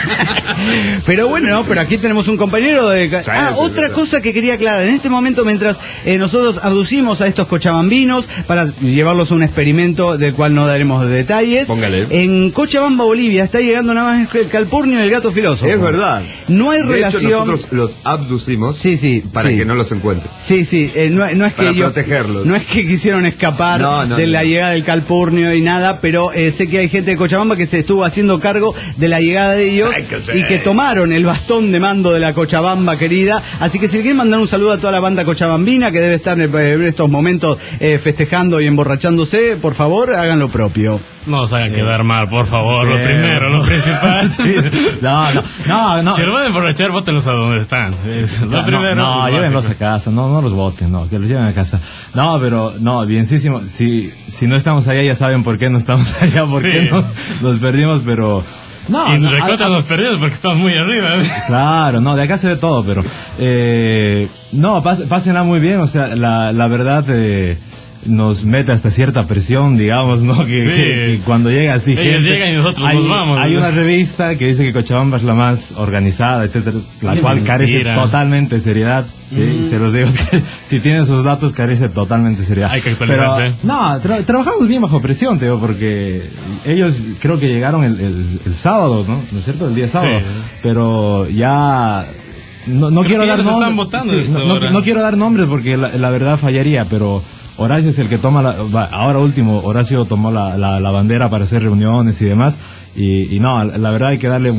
[SPEAKER 7] Pero bueno, no, pero aquí tenemos un compañero de...
[SPEAKER 9] Sí,
[SPEAKER 7] Ah,
[SPEAKER 9] sí,
[SPEAKER 7] otra
[SPEAKER 9] sí.
[SPEAKER 7] cosa que quería aclarar. En este momento, mientras eh, nosotros abducimos a estos cochabambinos para llevarlos a un experimento del cual no daremos detalles,
[SPEAKER 9] Póngale.
[SPEAKER 7] en Cochabamba, Bolivia, está llegando nada más que el calpurnio y el gato filósofo.
[SPEAKER 9] Es verdad.
[SPEAKER 7] No hay
[SPEAKER 9] De
[SPEAKER 7] relación...
[SPEAKER 9] hecho, nosotros los abducimos
[SPEAKER 7] Sí, sí,
[SPEAKER 9] para
[SPEAKER 7] sí.
[SPEAKER 9] que no los encuentren.
[SPEAKER 7] Sí, sí, eh, no, no es que
[SPEAKER 9] Para
[SPEAKER 7] ellos-
[SPEAKER 9] protegerlos.
[SPEAKER 7] no es que quisieron escapar
[SPEAKER 9] No, no,
[SPEAKER 7] de
[SPEAKER 9] no.
[SPEAKER 7] la llegada del calpurnio y nada, pero eh, sé que hay gente de Cochabamba que se estuvo haciendo cargo de la llegada de ellos
[SPEAKER 9] Sáquense.
[SPEAKER 7] y que tomaron el bastón de mando de la Cochabamba querida. Así que si le quieren mandar un saludo a toda la banda cochabambina que debe estar en eh, en estos momentos eh, festejando y emborrachándose, por favor, hagan lo propio.
[SPEAKER 4] No nos hagan quedar mal, por favor. Lo
[SPEAKER 10] Sí.
[SPEAKER 4] primero, lo principal.
[SPEAKER 10] Sí. No, no, no, no.
[SPEAKER 4] Si los van a emborrachar, bótenlos a donde están. Es lo
[SPEAKER 10] No,
[SPEAKER 4] primero.
[SPEAKER 10] no,
[SPEAKER 4] lo
[SPEAKER 10] llévenlos a
[SPEAKER 4] básico.
[SPEAKER 10] casa, no, no los boten, no, que los lleven a casa. No, pero, no, bienísimo. Si, si no estamos allá, ya saben por qué no estamos allá, por qué
[SPEAKER 4] Sí.
[SPEAKER 10] no, nos perdimos, pero. No,
[SPEAKER 4] Y
[SPEAKER 10] no,
[SPEAKER 4] recontra
[SPEAKER 10] a- a-
[SPEAKER 4] nos perdimos porque estamos muy arriba.
[SPEAKER 10] Claro, no, de acá se ve todo, pero. Eh, no, pas- pásenla muy bien, o sea, la, la verdad. Eh, nos mete hasta cierta presión, digamos, ¿no? Que,
[SPEAKER 4] Sí.
[SPEAKER 10] que- que cuando llega así
[SPEAKER 4] Ellos
[SPEAKER 10] gente,
[SPEAKER 4] llegan y nosotros
[SPEAKER 10] hay,
[SPEAKER 4] nos vamos,
[SPEAKER 10] hay
[SPEAKER 4] ¿no?
[SPEAKER 10] una revista que dice que Cochabamba es la más organizada, etcétera, la
[SPEAKER 4] Qué
[SPEAKER 10] cual carece
[SPEAKER 4] mentira.
[SPEAKER 10] totalmente de seriedad. Sí, se los digo, que si tienen sus datos carece totalmente de seriedad.
[SPEAKER 4] Hay que actualizarse.
[SPEAKER 10] Pero, no, tra- trabajamos bien bajo presión, te digo, porque ellos creo que llegaron el, el- el sábado, ¿no? ¿No es cierto? El día sábado.
[SPEAKER 4] Sí.
[SPEAKER 10] Pero ya... No, no
[SPEAKER 4] Creo
[SPEAKER 10] quiero
[SPEAKER 4] que ya
[SPEAKER 10] dar
[SPEAKER 4] los están
[SPEAKER 10] nombres.
[SPEAKER 4] votando
[SPEAKER 10] Sí,
[SPEAKER 4] a esta
[SPEAKER 10] no, no-
[SPEAKER 4] hora.
[SPEAKER 10] no quiero dar nombres porque la, la verdad fallaría, pero Horacio es el que toma la, va, ahora último, Horacio tomó la, la, la bandera para hacer reuniones y demás, y, y no, la verdad hay que darle un,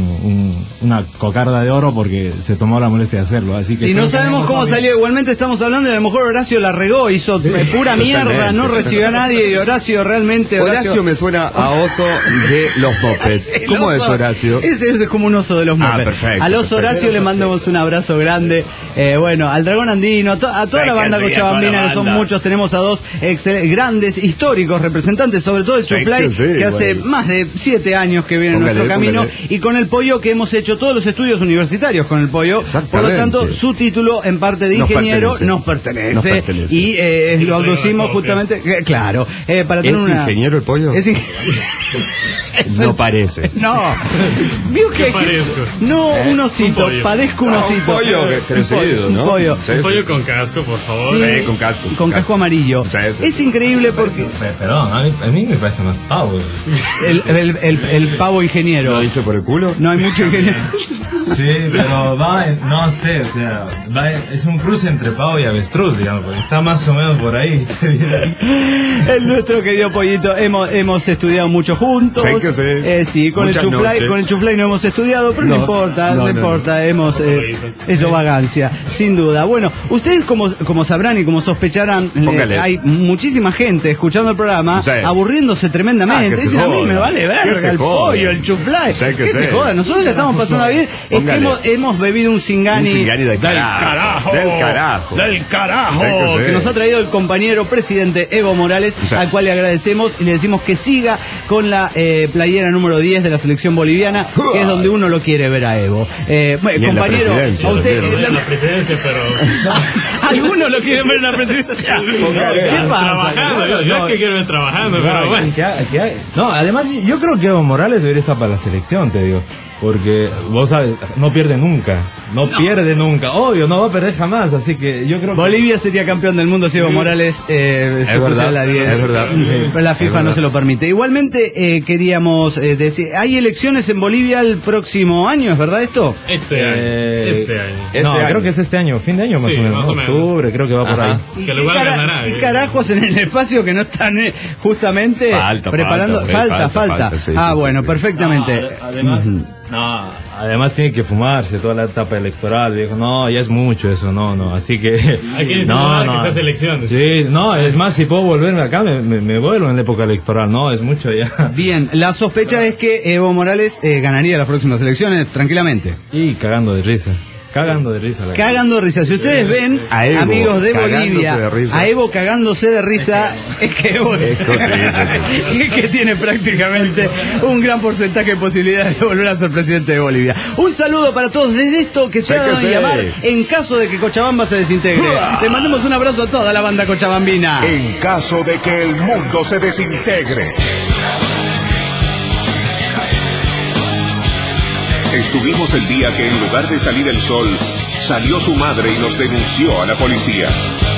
[SPEAKER 10] un- una cocarda de oro porque se tomó la molestia de hacerlo, así que...
[SPEAKER 7] Si
[SPEAKER 10] creo
[SPEAKER 7] no
[SPEAKER 10] que
[SPEAKER 7] sabemos
[SPEAKER 10] hemos
[SPEAKER 7] cómo
[SPEAKER 10] estado bien.
[SPEAKER 7] salió, igualmente estamos hablando de a lo mejor Horacio la regó, hizo eh, pura mierda,
[SPEAKER 9] Totalmente.
[SPEAKER 7] no recibió a nadie y Horacio realmente...
[SPEAKER 9] Horacio me suena a oso de los Muppets.
[SPEAKER 7] El
[SPEAKER 9] ¿Cómo
[SPEAKER 7] oso-
[SPEAKER 9] es Horacio?
[SPEAKER 7] Ese es como un oso de los
[SPEAKER 9] Ah,
[SPEAKER 7] Muppets.
[SPEAKER 9] perfecto,
[SPEAKER 7] Al oso
[SPEAKER 9] perfecto.
[SPEAKER 7] Horacio le mandamos un abrazo grande. Eh, bueno, al dragón andino, a, to- a toda
[SPEAKER 9] Sí,
[SPEAKER 7] la
[SPEAKER 9] que
[SPEAKER 7] banda
[SPEAKER 9] sí, a toda
[SPEAKER 7] cochabambina,
[SPEAKER 9] la
[SPEAKER 7] que son
[SPEAKER 9] banda.
[SPEAKER 7] muchos, tenemos a dos excel- grandes, históricos representantes, sobre todo el
[SPEAKER 9] Sí,
[SPEAKER 7] Chuflay,
[SPEAKER 9] que sí,
[SPEAKER 7] que hace
[SPEAKER 9] bueno.
[SPEAKER 7] más de siete años que viene en
[SPEAKER 9] Póngale,
[SPEAKER 7] nuestro camino,
[SPEAKER 9] póngale.
[SPEAKER 7] y con el pollo que hemos hecho todos los estudios universitarios con el pollo. Por lo
[SPEAKER 9] Exactamente.
[SPEAKER 7] tanto, su título en parte de
[SPEAKER 9] Nos
[SPEAKER 7] ingeniero
[SPEAKER 9] pertenece.
[SPEAKER 7] nos pertenece.
[SPEAKER 9] Nos pertenece.
[SPEAKER 7] Y eh,
[SPEAKER 4] Y
[SPEAKER 7] lo
[SPEAKER 4] lo traigo
[SPEAKER 7] abducimos
[SPEAKER 4] a toque.
[SPEAKER 7] justamente, eh, claro, eh, para tener
[SPEAKER 9] ¿Es
[SPEAKER 7] una...
[SPEAKER 9] ingeniero el pollo?
[SPEAKER 7] Es ingeniero.
[SPEAKER 9] No parece.
[SPEAKER 7] No. ¿Vio que,
[SPEAKER 4] ¿Qué parezco?
[SPEAKER 7] No,
[SPEAKER 4] ¿Eh?
[SPEAKER 7] un osito.
[SPEAKER 4] Un pollo.
[SPEAKER 7] Padezco un
[SPEAKER 9] Ah,
[SPEAKER 7] osito.
[SPEAKER 9] un pollo que- crecido,
[SPEAKER 7] un
[SPEAKER 9] ¿no?
[SPEAKER 7] pollo.
[SPEAKER 9] Sí,
[SPEAKER 4] Un
[SPEAKER 9] sí,
[SPEAKER 4] pollo
[SPEAKER 9] sí.
[SPEAKER 4] con casco, por favor.
[SPEAKER 7] Sí.
[SPEAKER 9] Sí, con casco.
[SPEAKER 7] Con casco amarillo.
[SPEAKER 9] Sí, sí,
[SPEAKER 7] Es
[SPEAKER 9] sí.
[SPEAKER 7] increíble porque
[SPEAKER 10] Pe- Perdón, a mí, a mí me parece más pavo.
[SPEAKER 7] el, el, el, el pavo ingeniero.
[SPEAKER 9] ¿Lo hizo por el culo?
[SPEAKER 7] No hay mucho ingeniero.
[SPEAKER 10] Sí, pero va, en- no sé, o sea, va en- es un cruce entre pavo y avestruz, digamos, porque está más o menos por ahí.
[SPEAKER 7] El nuestro querido pollito, hemos, hemos estudiado mucho juntos.
[SPEAKER 9] Sí que sí.
[SPEAKER 7] Eh, sí, con
[SPEAKER 9] Muchas
[SPEAKER 7] el chuflay,
[SPEAKER 9] noches.
[SPEAKER 7] con el chuflay no hemos estudiado, pero no,
[SPEAKER 9] No,
[SPEAKER 7] importa, no,
[SPEAKER 9] no, no,
[SPEAKER 7] importa, hemos eh, hecho vagancia, sin duda. Bueno, ustedes como, como sabrán y como sospecharán, le-
[SPEAKER 9] Póngale.
[SPEAKER 7] hay muchísima gente escuchando el programa,
[SPEAKER 9] Sí.
[SPEAKER 7] aburriéndose tremendamente.
[SPEAKER 9] Ah, que se
[SPEAKER 7] Dicen, a mí
[SPEAKER 9] joda.
[SPEAKER 7] me vale
[SPEAKER 9] Que
[SPEAKER 7] verga
[SPEAKER 9] se
[SPEAKER 7] el
[SPEAKER 9] joda.
[SPEAKER 7] pollo, el chuflay.
[SPEAKER 9] Sí, que
[SPEAKER 7] que se
[SPEAKER 9] sí.
[SPEAKER 7] joda, nosotros la estamos pasando bien. Es que
[SPEAKER 9] Póngale.
[SPEAKER 7] hemos, hemos bebido un Singani.
[SPEAKER 9] Un Singani del carajo.
[SPEAKER 7] carajo.
[SPEAKER 9] Del carajo.
[SPEAKER 7] Del carajo.
[SPEAKER 9] Sí, que sí.
[SPEAKER 7] Que nos ha traído el compañero presidente Evo Morales,
[SPEAKER 9] Sí.
[SPEAKER 7] al cual le agradecemos y le decimos que siga con la eh, playera número diez de la selección boliviana, que es donde uno lo quiere ver a Evo. Eh, bueno,
[SPEAKER 9] Y en la
[SPEAKER 7] compañero,
[SPEAKER 9] presidencia,
[SPEAKER 7] a usted,
[SPEAKER 9] lo quiero
[SPEAKER 7] eh,
[SPEAKER 4] En la presidencia, pero.
[SPEAKER 7] algunos lo quieren ver en la presidencia. ¿Qué pasa?
[SPEAKER 4] Trabajando, yo, yo es que quiero ver trabajando, pero
[SPEAKER 10] No,
[SPEAKER 4] bueno.
[SPEAKER 10] que ha- que ha- no, además yo creo que Evo Morales debería estar para la selección, te digo. Porque vos sabes, no pierde nunca. No, pierde nunca. Obvio, no va a perder jamás. Así que yo creo que.
[SPEAKER 7] Bolivia sería campeón del mundo si Evo Morales eh, se
[SPEAKER 9] Es
[SPEAKER 7] pusiera
[SPEAKER 9] verdad,
[SPEAKER 7] la diez.
[SPEAKER 9] es verdad.
[SPEAKER 7] Sí, pero la
[SPEAKER 9] Es
[SPEAKER 7] FIFA no
[SPEAKER 9] verdad.
[SPEAKER 7] se lo permite. Igualmente eh, queríamos eh, decir, hay elecciones en Bolivia el próximo año, ¿es verdad esto?
[SPEAKER 4] Este año.
[SPEAKER 10] Eh,
[SPEAKER 4] Este año.
[SPEAKER 9] Este
[SPEAKER 10] no,
[SPEAKER 9] año.
[SPEAKER 10] creo que es este año, fin de año más
[SPEAKER 4] Sí,
[SPEAKER 10] o menos.
[SPEAKER 4] más
[SPEAKER 10] ¿no?
[SPEAKER 4] o menos.
[SPEAKER 10] Octubre, creo que va por
[SPEAKER 9] Ajá.
[SPEAKER 10] ahí.
[SPEAKER 7] ¿Y
[SPEAKER 4] Que
[SPEAKER 7] qué
[SPEAKER 4] lugar
[SPEAKER 7] cara-
[SPEAKER 4] ganará,
[SPEAKER 7] qué
[SPEAKER 4] eh.
[SPEAKER 7] carajos en el espacio que no están eh, justamente
[SPEAKER 9] Falta,
[SPEAKER 7] preparando?
[SPEAKER 9] falta,
[SPEAKER 7] Falta,
[SPEAKER 9] falta,
[SPEAKER 7] falta.
[SPEAKER 9] falta, sí,
[SPEAKER 7] ah,
[SPEAKER 9] sí,
[SPEAKER 7] bueno,
[SPEAKER 9] sí, sí.
[SPEAKER 7] perfectamente.
[SPEAKER 10] No, ade- además, no, además tiene que fumarse toda la etapa electoral. Dijo, no, ya es mucho eso, no, no. Así que.
[SPEAKER 4] Hay que
[SPEAKER 10] no,
[SPEAKER 4] disimular
[SPEAKER 10] no.
[SPEAKER 4] que estas elecciones.
[SPEAKER 10] Sí, no, es más, si puedo volverme acá, me, me, me vuelvo en la época electoral, no, es mucho ya.
[SPEAKER 7] Bien, la sospecha es que Evo Morales eh, ganaría las próximas elecciones tranquilamente.
[SPEAKER 10] Y cagando de risa, cagando de risa. La
[SPEAKER 7] Cagando de risa. Si ustedes ven,
[SPEAKER 9] A Evo
[SPEAKER 7] amigos de
[SPEAKER 9] cagándose
[SPEAKER 7] Bolivia,
[SPEAKER 9] de risa.
[SPEAKER 7] a Evo cagándose de risa, es que Evo
[SPEAKER 9] Es que sí, sí, sí.
[SPEAKER 7] es que tiene prácticamente un gran porcentaje de posibilidades de volver a ser presidente de Bolivia. Un saludo para todos desde esto que se
[SPEAKER 9] Sí,
[SPEAKER 7] ha
[SPEAKER 9] que
[SPEAKER 7] dado a
[SPEAKER 9] sí.
[SPEAKER 7] llamar en caso de que Cochabamba se desintegre. Le mandamos un abrazo a toda la banda cochabambina.
[SPEAKER 5] En caso de que el mundo se desintegre. Estuvimos el día que en lugar de salir el sol, salió su madre y nos denunció a la policía.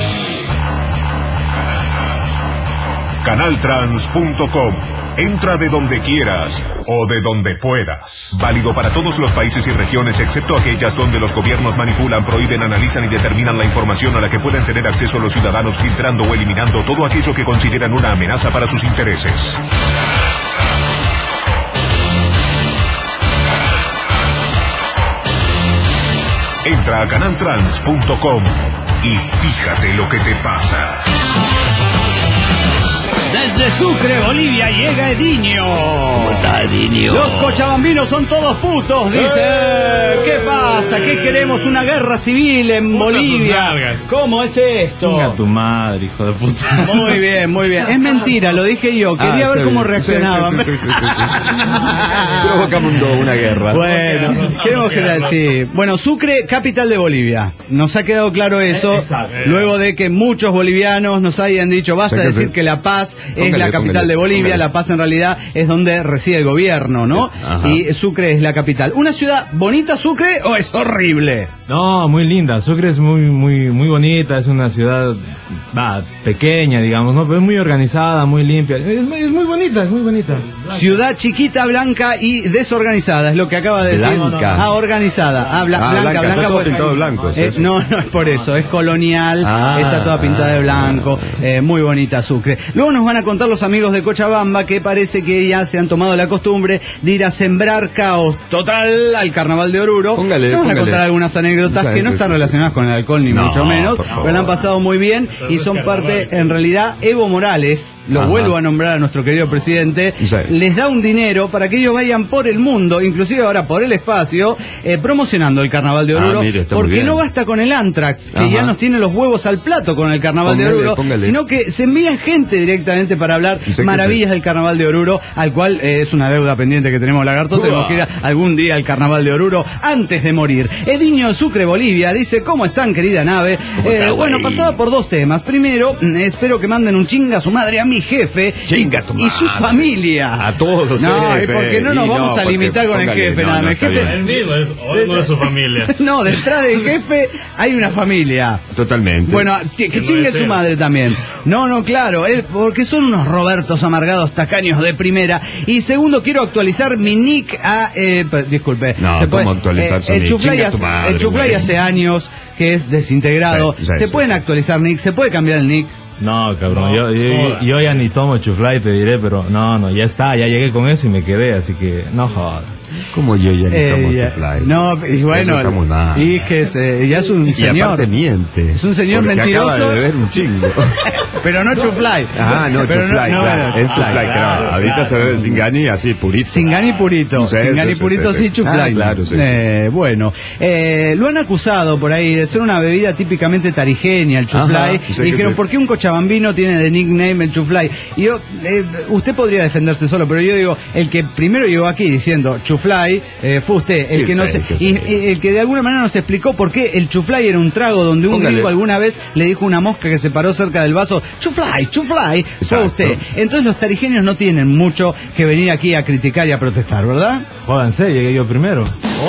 [SPEAKER 5] canaltrans punto com. Entra de donde quieras o de donde puedas. Válido para todos los países y regiones excepto aquellas donde los gobiernos manipulan, prohíben, analizan y determinan la información a la que pueden tener acceso los ciudadanos, filtrando o eliminando todo aquello que consideran una amenaza para sus intereses. Entra a canaltrans punto com y fíjate lo que te pasa.
[SPEAKER 7] Desde Sucre, Bolivia, llega Ediño.
[SPEAKER 3] ¿Cómo está, Dinio?
[SPEAKER 7] Los cochabambinos son todos putos, dice. ¿Qué pasa? ¿Qué queremos? ¿Una guerra civil en
[SPEAKER 4] Putas sus
[SPEAKER 7] Bolivia?
[SPEAKER 4] nalgas.
[SPEAKER 7] ¿Cómo es esto?
[SPEAKER 10] Chinga tu madre, hijo de puta.
[SPEAKER 7] Muy bien, muy bien. Es mentira, lo dije yo. Quería
[SPEAKER 9] Ah,
[SPEAKER 7] ver
[SPEAKER 9] está
[SPEAKER 7] cómo
[SPEAKER 9] bien.
[SPEAKER 7] reaccionaban.
[SPEAKER 9] Sí, sí, sí, sí, sí, sí. Provocamos un- una guerra.
[SPEAKER 7] Bueno,
[SPEAKER 4] Vamos a
[SPEAKER 7] queremos que
[SPEAKER 4] bloquearlo.
[SPEAKER 7] sí. Bueno, Sucre, capital de Bolivia. Nos ha quedado claro eso.
[SPEAKER 10] Exacto.
[SPEAKER 7] Luego de que muchos bolivianos nos hayan dicho, basta de
[SPEAKER 9] Sí, que
[SPEAKER 7] decir
[SPEAKER 9] sí.
[SPEAKER 7] que La Paz es
[SPEAKER 9] Póngale,
[SPEAKER 7] la capital
[SPEAKER 9] póngale,
[SPEAKER 7] de Bolivia.
[SPEAKER 9] póngale.
[SPEAKER 7] La Paz en realidad es donde reside el gobierno, ¿no?
[SPEAKER 9] Ajá.
[SPEAKER 7] Y Sucre es la capital. ¿Una ciudad bonita, Sucre, o es horrible?
[SPEAKER 10] No, muy linda. Sucre es muy, muy, muy bonita. Es una ciudad, va, pequeña, digamos, ¿no? Pero es muy organizada, muy limpia. Es, muy- es muy bonita, es muy bonita.
[SPEAKER 7] Ciudad chiquita, blanca y desorganizada, es lo que acaba de decir.
[SPEAKER 9] Blanca.
[SPEAKER 7] Ah, organizada. Ah, bla-
[SPEAKER 9] Ah,
[SPEAKER 7] blanca,
[SPEAKER 9] blanca,
[SPEAKER 7] blanca.
[SPEAKER 9] está todo
[SPEAKER 7] pues-
[SPEAKER 9] pintado de blanco, ¿sí?
[SPEAKER 7] Eh,
[SPEAKER 9] Sí.
[SPEAKER 7] no, no es por eso, es colonial,
[SPEAKER 9] Ah,
[SPEAKER 7] está toda pintada de blanco, eh, muy bonita Sucre. Luego nos van a contar los amigos de Cochabamba que parece que ya se han tomado la costumbre de ir a sembrar caos total al Carnaval de Oruro.
[SPEAKER 9] Póngale,
[SPEAKER 7] nos van a
[SPEAKER 9] póngale.
[SPEAKER 7] contar algunas anécdotas
[SPEAKER 9] Sí,
[SPEAKER 7] que no
[SPEAKER 9] sí,
[SPEAKER 7] están
[SPEAKER 9] sí,
[SPEAKER 7] relacionadas con el alcohol ni
[SPEAKER 9] No,
[SPEAKER 7] mucho menos,
[SPEAKER 9] por favor.
[SPEAKER 7] pero la han pasado muy bien y son
[SPEAKER 4] Carnaval.
[SPEAKER 7] parte, en realidad, Evo Morales, lo
[SPEAKER 9] Ajá.
[SPEAKER 7] vuelvo a nombrar a nuestro querido presidente,
[SPEAKER 9] Sí.
[SPEAKER 7] les da un dinero para que ellos vayan por el mundo, inclusive ahora por el espacio, eh, promocionando el Carnaval de
[SPEAKER 9] Ah,
[SPEAKER 7] Oruro,
[SPEAKER 9] mire, está muy
[SPEAKER 7] porque
[SPEAKER 9] bien.
[SPEAKER 7] no basta con el Antrax, que
[SPEAKER 9] Ajá.
[SPEAKER 7] ya nos tiene los huevos al plato con el Carnaval de
[SPEAKER 9] Póngale,
[SPEAKER 7] Oruro,
[SPEAKER 9] póngale.
[SPEAKER 7] sino que se envía gente directamente para para hablar maravillas del Carnaval de Oruro, al cual eh, es una deuda pendiente que tenemos, Lagarto. Uh. Tenemos que ir a, algún día al Carnaval de Oruro antes de morir. Ediño Sucre, Bolivia, dice: ¿cómo están, querida nave? Eh, bueno, pasaba por dos temas. Primero, espero que manden un chinga a su madre a mi jefe
[SPEAKER 9] chinga tu madre.
[SPEAKER 7] Y su familia.
[SPEAKER 9] A todos.
[SPEAKER 7] No,
[SPEAKER 9] ese.
[SPEAKER 7] porque no nos
[SPEAKER 9] y
[SPEAKER 7] vamos
[SPEAKER 9] no,
[SPEAKER 7] a limitar con
[SPEAKER 9] póngale,
[SPEAKER 7] el jefe,
[SPEAKER 9] no,
[SPEAKER 7] nada
[SPEAKER 9] no,
[SPEAKER 7] más. El jefe
[SPEAKER 4] El mismo es, o no es su familia.
[SPEAKER 7] No, detrás del jefe hay una familia.
[SPEAKER 9] Totalmente.
[SPEAKER 7] Bueno, que, que chingue su madre también. No, no, claro, es porque son unos Robertos amargados tacaños de primera. Y segundo, quiero actualizar mi nick a... Eh, disculpe.
[SPEAKER 9] No,
[SPEAKER 7] ¿se puede?
[SPEAKER 9] ¿cómo actualizar su
[SPEAKER 7] eh, el
[SPEAKER 9] nick?
[SPEAKER 7] Chuflay
[SPEAKER 9] Chinga
[SPEAKER 7] hace,
[SPEAKER 9] tu madre,
[SPEAKER 7] el Chuflay
[SPEAKER 9] güey.
[SPEAKER 7] hace años que es desintegrado.
[SPEAKER 9] Sí, sí,
[SPEAKER 7] ¿Se
[SPEAKER 9] sí,
[SPEAKER 7] pueden
[SPEAKER 9] sí.
[SPEAKER 7] actualizar nick? ¿Se puede cambiar el nick?
[SPEAKER 10] No, cabrón,
[SPEAKER 4] No,
[SPEAKER 10] yo, yo,
[SPEAKER 4] joda.
[SPEAKER 10] yo ya ni tomo chuflay, te diré, pero no, no, ya está, ya llegué con eso y me quedé, así que no jodas.
[SPEAKER 9] Como yo ya
[SPEAKER 7] Eh,
[SPEAKER 9] no tomo
[SPEAKER 7] ya-
[SPEAKER 9] chuflay.
[SPEAKER 7] No, y bueno,
[SPEAKER 9] Eso está muy mal.
[SPEAKER 7] y que es, eh, ya es un
[SPEAKER 9] Y
[SPEAKER 7] señor.
[SPEAKER 9] aparte miente.
[SPEAKER 7] Es un señor
[SPEAKER 9] porque
[SPEAKER 7] mentiroso.
[SPEAKER 9] acaba de beber un chingo.
[SPEAKER 7] Pero no Chuflay.
[SPEAKER 9] Ah, no,
[SPEAKER 7] Pero
[SPEAKER 9] chuflay,
[SPEAKER 7] no,
[SPEAKER 9] claro.
[SPEAKER 7] no,
[SPEAKER 9] Es
[SPEAKER 7] Chuflay,
[SPEAKER 9] chuflay, claro. Ahorita
[SPEAKER 4] claro.
[SPEAKER 9] se bebe el Singani así, purito.
[SPEAKER 7] Singani purito,
[SPEAKER 9] Sí,
[SPEAKER 7] Singani
[SPEAKER 9] sí, sí,
[SPEAKER 7] purito,
[SPEAKER 9] sí,
[SPEAKER 7] sí,
[SPEAKER 9] sí.
[SPEAKER 7] Chuflay.
[SPEAKER 9] Ah, claro, sí.
[SPEAKER 7] Eh, bueno, eh, lo han acusado por ahí de ser una bebida típicamente tarijeña, el Chuflay.
[SPEAKER 9] Ajá, sí,
[SPEAKER 7] Y dijeron,
[SPEAKER 9] sí.
[SPEAKER 7] ¿por qué un cochabambino tiene de nickname el Chuflay? Y yo, eh, usted podría defenderse solo, pero yo digo, el que primero llegó aquí diciendo Chuflay, eh, fue usted, el
[SPEAKER 9] Sí,
[SPEAKER 7] que no
[SPEAKER 9] sí,
[SPEAKER 7] se,
[SPEAKER 9] que
[SPEAKER 7] y,
[SPEAKER 9] sí.
[SPEAKER 7] y el que de alguna manera nos explicó por qué el Chuflay era un trago donde un
[SPEAKER 9] Póngale.
[SPEAKER 7] gringo alguna vez le dijo a una mosca que se paró cerca del vaso, Chuflay, Chuflay, fue
[SPEAKER 9] Exacto.
[SPEAKER 7] usted. Entonces los tarijeños no tienen mucho que venir aquí a criticar y a protestar, ¿verdad?
[SPEAKER 10] Jódanse, llegué yo primero.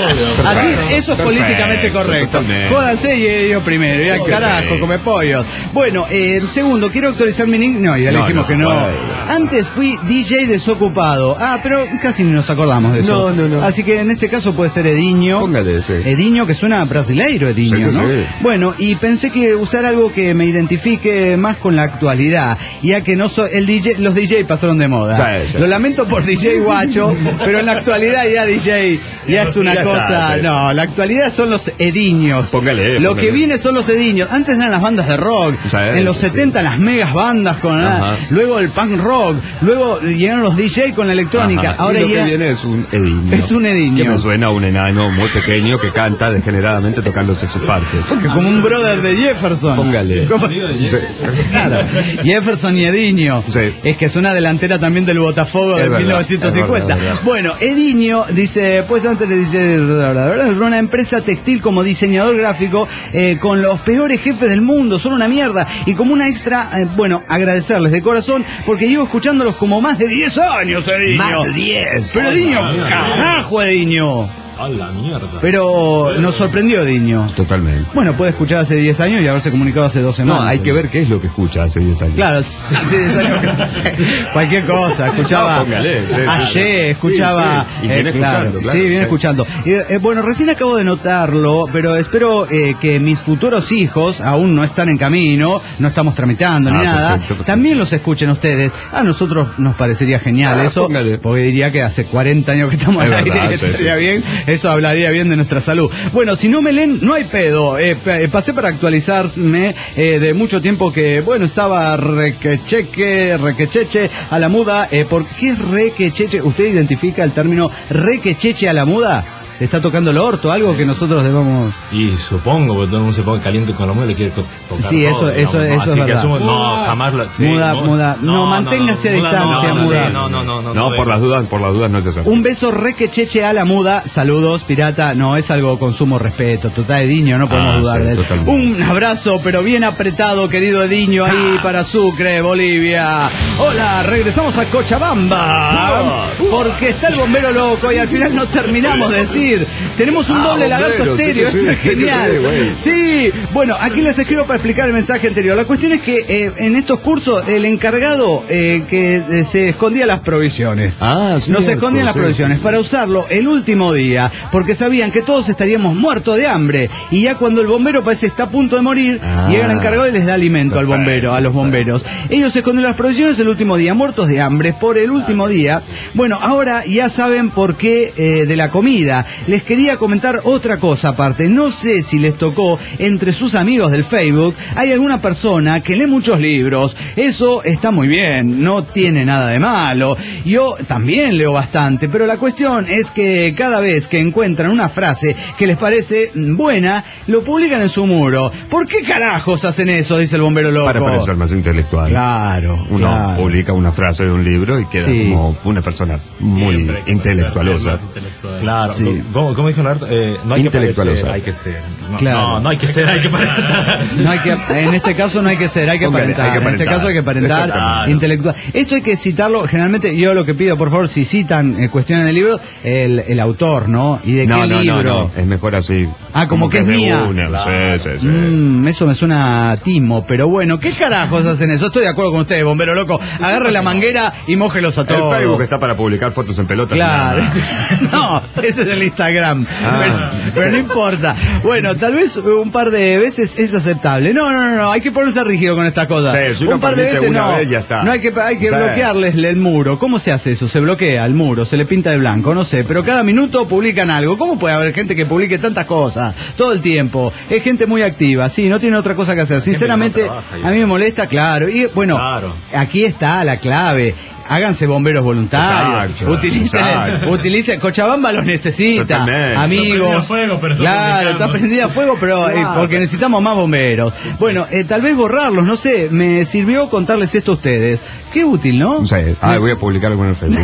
[SPEAKER 7] Así es, eso es
[SPEAKER 9] Perfecto,
[SPEAKER 7] políticamente correcto.
[SPEAKER 9] totalmente.
[SPEAKER 7] Jódanse y yo primero, y al
[SPEAKER 9] Sí,
[SPEAKER 7] carajo,
[SPEAKER 9] sí.
[SPEAKER 7] come pollos. Bueno, eh, segundo, quiero actualizar mi nick. No, ya le
[SPEAKER 9] No,
[SPEAKER 7] dijimos
[SPEAKER 9] no
[SPEAKER 7] que
[SPEAKER 9] se
[SPEAKER 7] no.
[SPEAKER 9] puede.
[SPEAKER 7] Antes fui D J desocupado. Ah, pero casi ni nos acordamos de eso.
[SPEAKER 9] No, no, no.
[SPEAKER 7] Así que en este caso puede ser Ediño.
[SPEAKER 9] Póngale ese.
[SPEAKER 7] Ediño, que suena brasileiro, Ediño,
[SPEAKER 9] Sí, que
[SPEAKER 7] ¿no?
[SPEAKER 9] sí.
[SPEAKER 7] Bueno, y pensé que usar algo que me identifique más con la actualidad, ya que no soy el D J, los D J pasaron de moda.
[SPEAKER 9] Sí, sí.
[SPEAKER 7] Lo lamento por D J guacho, pero en la actualidad ya D J ya es una
[SPEAKER 9] Ya
[SPEAKER 7] cosa,
[SPEAKER 9] está, sí.
[SPEAKER 7] no, la actualidad son los ediños.
[SPEAKER 9] Póngale,
[SPEAKER 7] Lo
[SPEAKER 9] póngale.
[SPEAKER 7] que viene son los ediños. Antes eran las bandas de rock,
[SPEAKER 9] Sí,
[SPEAKER 7] en los
[SPEAKER 9] sí,
[SPEAKER 7] setenta
[SPEAKER 9] sí.
[SPEAKER 7] las megas bandas con
[SPEAKER 9] Ajá.
[SPEAKER 7] luego el punk rock, luego llegaron los D J con la electrónica.
[SPEAKER 9] Ajá.
[SPEAKER 7] Ahora
[SPEAKER 9] y lo
[SPEAKER 7] llega
[SPEAKER 9] que viene es un ediño.
[SPEAKER 7] Es un ediño.
[SPEAKER 9] Que me suena a un enano muy pequeño que canta degeneradamente tocándose sus partes.
[SPEAKER 7] que como un brother de Jefferson.
[SPEAKER 9] Póngale.
[SPEAKER 7] ¿Cómo?
[SPEAKER 9] Sí.
[SPEAKER 7] Claro, Jefferson y Ediño.
[SPEAKER 9] Sí.
[SPEAKER 7] Es que es una delantera también del Botafogo
[SPEAKER 9] Es
[SPEAKER 7] de
[SPEAKER 9] verdad,
[SPEAKER 7] mil novecientos cincuenta.
[SPEAKER 9] es verdad, es verdad.
[SPEAKER 7] Bueno, Ediño dice, pues antes le dice, la verdad, es una empresa textil como diseñador gráfico eh, con los peores jefes del mundo, son una mierda. Y como una extra, eh, bueno, agradecerles de corazón porque llevo escuchándolos como más de diez años, Ediño.
[SPEAKER 9] Más de diez.
[SPEAKER 7] Pero Ediño, carajo, Ediño.
[SPEAKER 10] A la mierda.
[SPEAKER 7] Pero nos sorprendió Ediño.
[SPEAKER 9] Totalmente.
[SPEAKER 7] Bueno, puede escuchar hace diez años y haberse comunicado hace dos semanas.
[SPEAKER 9] No, hay que ver qué es lo que escucha hace diez años.
[SPEAKER 7] Claro, hace diez años. Cualquier cosa, escuchaba.
[SPEAKER 9] No, póngale, sí, sí,
[SPEAKER 7] ayer,
[SPEAKER 9] sí.
[SPEAKER 7] escuchaba.
[SPEAKER 9] Sí, sí. Y viene escuchando, claro,
[SPEAKER 7] Sí, viene
[SPEAKER 9] sí.
[SPEAKER 7] escuchando. Y, eh, bueno, recién acabo de notarlo, pero espero eh, que mis futuros hijos aún no están en camino, no estamos tramitando ni
[SPEAKER 9] Ah,
[SPEAKER 7] nada.
[SPEAKER 9] perfecto, perfecto.
[SPEAKER 7] También los escuchen ustedes. A nosotros nos parecería genial
[SPEAKER 9] Ah,
[SPEAKER 7] eso,
[SPEAKER 9] póngale.
[SPEAKER 7] porque diría que hace cuarenta años que estamos
[SPEAKER 9] Es
[SPEAKER 7] al aire,
[SPEAKER 9] verdad,
[SPEAKER 7] y
[SPEAKER 9] sí,
[SPEAKER 7] estaría
[SPEAKER 9] sí.
[SPEAKER 7] bien. Eso hablaría bien de nuestra salud. Bueno, si no me leen, no hay pedo. Eh, p- pasé para actualizarme eh, de mucho tiempo que, bueno, estaba requecheque, requecheche a la muda. Eh, ¿Por qué requecheche? ¿Usted identifica el término requecheche a la muda? ¿Le está tocando el orto? Algo que nosotros debamos...
[SPEAKER 10] Y supongo, porque todo el mundo se pone caliente con la muela y quiere co- tocar
[SPEAKER 7] Sí,
[SPEAKER 10] todo,
[SPEAKER 7] eso- eso-
[SPEAKER 10] digamos, ¿no?
[SPEAKER 7] eso es
[SPEAKER 10] Así que
[SPEAKER 7] verdad.
[SPEAKER 10] asumo, no,
[SPEAKER 4] Muda.
[SPEAKER 10] jamás la... sí,
[SPEAKER 7] Muda, muda. No, manténgase a distancia,
[SPEAKER 10] no, no,
[SPEAKER 7] muda.
[SPEAKER 10] No, no, no, no.
[SPEAKER 9] No, por las dudas, por las dudas no es eso.
[SPEAKER 7] Un beso requecheche a la muda. Saludos, pirata. No, es algo con sumo respeto. Total, Ediño, no podemos
[SPEAKER 9] Ah,
[SPEAKER 7] dudar
[SPEAKER 9] sí,
[SPEAKER 7] de él.
[SPEAKER 9] totalmente.
[SPEAKER 7] Un abrazo, pero bien apretado, querido Ediño, ahí para Sucre, Bolivia. Hola, regresamos a Cochabamba. Porque está el bombero loco y al final no terminamos de decir. Tenemos un
[SPEAKER 9] Ah,
[SPEAKER 7] doble
[SPEAKER 9] bombero,
[SPEAKER 7] lagarto
[SPEAKER 9] sí
[SPEAKER 7] estéreo.
[SPEAKER 9] que sí,
[SPEAKER 7] Esto es
[SPEAKER 9] sí que
[SPEAKER 7] genial.
[SPEAKER 9] sí, güey.
[SPEAKER 7] Sí, bueno, aquí les escribo para explicar el mensaje anterior. La cuestión es que eh, en estos cursos el encargado eh, que eh, se escondía las provisiones.
[SPEAKER 9] Ah, sí,
[SPEAKER 7] Nos
[SPEAKER 9] cierto,
[SPEAKER 7] escondían las
[SPEAKER 9] sí,
[SPEAKER 7] provisiones
[SPEAKER 9] sí, sí.
[SPEAKER 7] para usarlo el último día, porque sabían que todos estaríamos muertos de hambre. Y ya cuando el bombero parece está a punto de morir,
[SPEAKER 9] Ah,
[SPEAKER 7] llega el encargado y les da alimento al
[SPEAKER 9] perfecto,
[SPEAKER 7] bombero, a los bomberos. Ellos se esconden las provisiones el último día, muertos de hambre por el último día. Bueno, ahora ya saben por qué eh, de la comida. les quería comentar otra cosa aparte. No sé si les tocó entre sus amigos del Facebook, hay alguna persona que lee muchos libros. Eso está muy bien, no tiene nada de malo. Yo también leo bastante, pero la cuestión es que cada vez que encuentran una frase que les parece buena, lo publican en su muro. ¿Por qué carajos hacen eso? Dice el bombero loco.
[SPEAKER 9] Para parecer más intelectual.
[SPEAKER 7] Claro.
[SPEAKER 9] Uno
[SPEAKER 7] claro.
[SPEAKER 9] publica una frase de un libro y queda sí. como una persona muy Siempre intelectualosa.
[SPEAKER 10] Claro.
[SPEAKER 7] Sí.
[SPEAKER 10] ¿Cómo, cómo dijo Nardo? Eh, no hay
[SPEAKER 9] intelectualosa.
[SPEAKER 10] Que parecer, hay que ser. No,
[SPEAKER 7] claro.
[SPEAKER 10] no, no hay que ser, hay que aparentar.
[SPEAKER 7] No hay que, en este caso no hay que ser, hay que aparentar. Hay que aparentar. En este caso hay que aparentar intelectual. Esto hay que citarlo, generalmente yo lo que pido, por favor, si citan eh, cuestiones del libro, el, el autor, ¿no? ¿Y de
[SPEAKER 9] no,
[SPEAKER 7] qué
[SPEAKER 9] no,
[SPEAKER 7] libro?
[SPEAKER 9] No, no, es mejor así.
[SPEAKER 7] Ah, como, como que, que es mía.
[SPEAKER 9] Una. Claro. Sí, sí, sí.
[SPEAKER 7] Mm, eso me suena a timo, pero bueno, ¿qué carajos hacen eso? Estoy de acuerdo con ustedes, bombero loco. Agarre la manguera y mójelos a todos.
[SPEAKER 9] El Facebook está para publicar fotos en pelota.
[SPEAKER 7] Claro. No, ese es el Instagram. Ah, pero, pero sí. No importa. Bueno, tal vez un par de veces es aceptable. No, no, no, no, hay que ponerse rígido con estas cosas.
[SPEAKER 9] Sí, si uno
[SPEAKER 7] un par de veces
[SPEAKER 9] una
[SPEAKER 7] no.
[SPEAKER 9] Vez ya está.
[SPEAKER 7] No hay que, hay que
[SPEAKER 9] sí.
[SPEAKER 7] bloquearles el muro. ¿Cómo se hace eso? Se bloquea el muro, se le pinta de blanco, no sé, pero cada minuto publican algo. ¿Cómo puede haber gente que publique tantas cosas todo el tiempo? Es gente muy activa, sí, no tiene otra cosa que hacer. Sinceramente, a mí me molesta, claro. Y bueno, claro. Aquí está la clave. Háganse bomberos voluntarios. Exacto, utilicen, exacto. utilicen, Cochabamba los necesita, totalmente. Amigos. Está fuego, pero claro, está prendida a fuego, pero claro. eh, porque necesitamos más bomberos. Bueno, eh, tal vez borrarlos, no sé. Me sirvió contarles esto a ustedes. Qué útil, ¿no?
[SPEAKER 9] Sí. Ah, voy a publicar algo en el Facebook.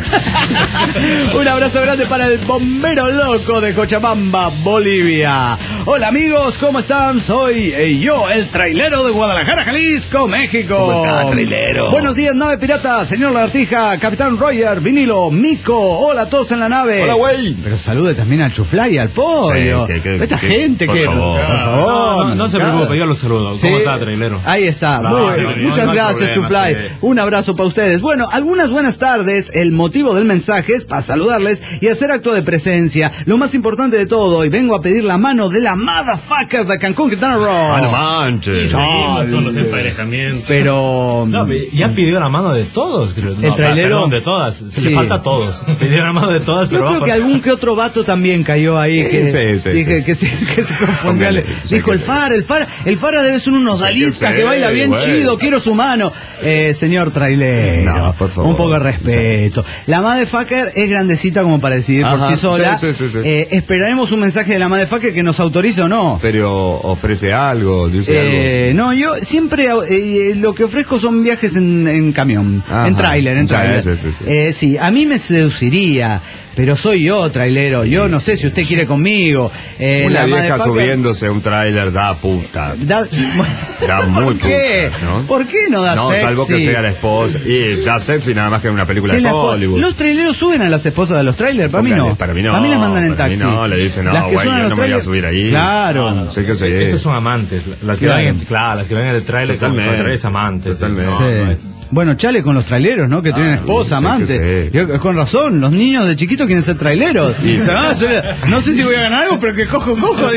[SPEAKER 7] Un abrazo grande para el bombero loco de Cochabamba, Bolivia. Hola amigos, ¿cómo están? Soy eh, yo, el trailero de Guadalajara, Jalisco, México.
[SPEAKER 3] ¿Cómo está, trailero?
[SPEAKER 7] Buenos días, nave pirata, señor Lagartija, Capitán Roger, Vinilo, Mico, hola a todos en la nave.
[SPEAKER 9] Hola, güey.
[SPEAKER 7] Pero salude también al Chuflay y al Pollo.
[SPEAKER 9] Sí, que, que,
[SPEAKER 7] Esta
[SPEAKER 9] que,
[SPEAKER 7] gente
[SPEAKER 9] por
[SPEAKER 7] que...
[SPEAKER 9] Favor.
[SPEAKER 7] Por favor.
[SPEAKER 10] No, no, no se preocupe, yo los saludo. ¿Cómo sí. está, trailero?
[SPEAKER 7] Ahí está.
[SPEAKER 10] No,
[SPEAKER 7] Muy,
[SPEAKER 10] no, no,
[SPEAKER 7] muchas
[SPEAKER 10] no
[SPEAKER 7] gracias,
[SPEAKER 10] problema,
[SPEAKER 7] Chuflay.
[SPEAKER 10] Sí.
[SPEAKER 7] Un abrazo para ustedes. Bueno, algunas buenas tardes. El motivo del mensaje es para saludarles y hacer acto de presencia. Lo más importante de todo, y vengo a pedir la mano de la motherfucker de Cancún, Quintana Roo.
[SPEAKER 9] Ah, no manches.
[SPEAKER 10] No, con los emparejamientos.
[SPEAKER 7] Pero...
[SPEAKER 10] No, ya pidió la mano de todos, creo. No,
[SPEAKER 7] el trailero...
[SPEAKER 10] Perdón, de todas. Se
[SPEAKER 7] sí.
[SPEAKER 10] le falta a todos. Pidió la mano de todas,
[SPEAKER 7] pero... Yo creo por... que algún que otro vato también cayó ahí. Que,
[SPEAKER 9] sí, sí,
[SPEAKER 7] dije,
[SPEAKER 9] sí.
[SPEAKER 7] Que, se, que se confundió. Dijo, el Fara, el Fara, el Fara debe ser unos odaliscas que baila bien bueno. chido, quiero su mano. Eh, señor trailero,
[SPEAKER 9] no, por favor.
[SPEAKER 7] Un poco de respeto. Sí. La motherfucker es grandecita como para decidir Ajá, por sí sola.
[SPEAKER 9] Sí, sí, sí, sí.
[SPEAKER 7] Eh, esperaremos un mensaje de la motherfucker que nos autorice o no.
[SPEAKER 9] Pero ofrece algo, dice
[SPEAKER 7] eh,
[SPEAKER 9] algo.
[SPEAKER 7] No, yo siempre eh, lo que ofrezco son viajes en, en camión, Ajá. en tráiler, en tráiler. Sí, sí, sí. Eh, sí, a mí me seduciría, pero soy yo, trailero. Yo no sé si usted quiere conmigo. Eh,
[SPEAKER 9] Una
[SPEAKER 7] la
[SPEAKER 9] vieja subiéndose a un tráiler da puta.
[SPEAKER 7] Da,
[SPEAKER 9] da muy
[SPEAKER 7] ¿Por qué?
[SPEAKER 9] puta, ¿no?
[SPEAKER 7] ¿Por qué no da
[SPEAKER 9] no,
[SPEAKER 7] sexy?
[SPEAKER 9] No, salvo que sea la esposa. Y da sexy nada más que en una película sí, de Hollywood.
[SPEAKER 7] Los traileros suben a las esposas de los trailers, para mí no.
[SPEAKER 9] Para mí no.
[SPEAKER 7] Para mí las mandan en
[SPEAKER 9] para
[SPEAKER 7] taxi.
[SPEAKER 9] Mí no, le dicen, no, güey, yo no me voy a subir ahí.
[SPEAKER 7] Claro.
[SPEAKER 10] No, no, sé que sí. Esas son amantes. Las que claro. van en, claro, las que van en el trailer con es amantes.
[SPEAKER 7] Totalmente. No, sí. no es... Bueno, chale con los traileros, ¿no? Que ah, tienen esposa, sí, amante. Sí. Yo, con razón, los niños de chiquitos quieren ser traileros. Y se van, no sé si voy a ganar algo, pero que cojo, cojo.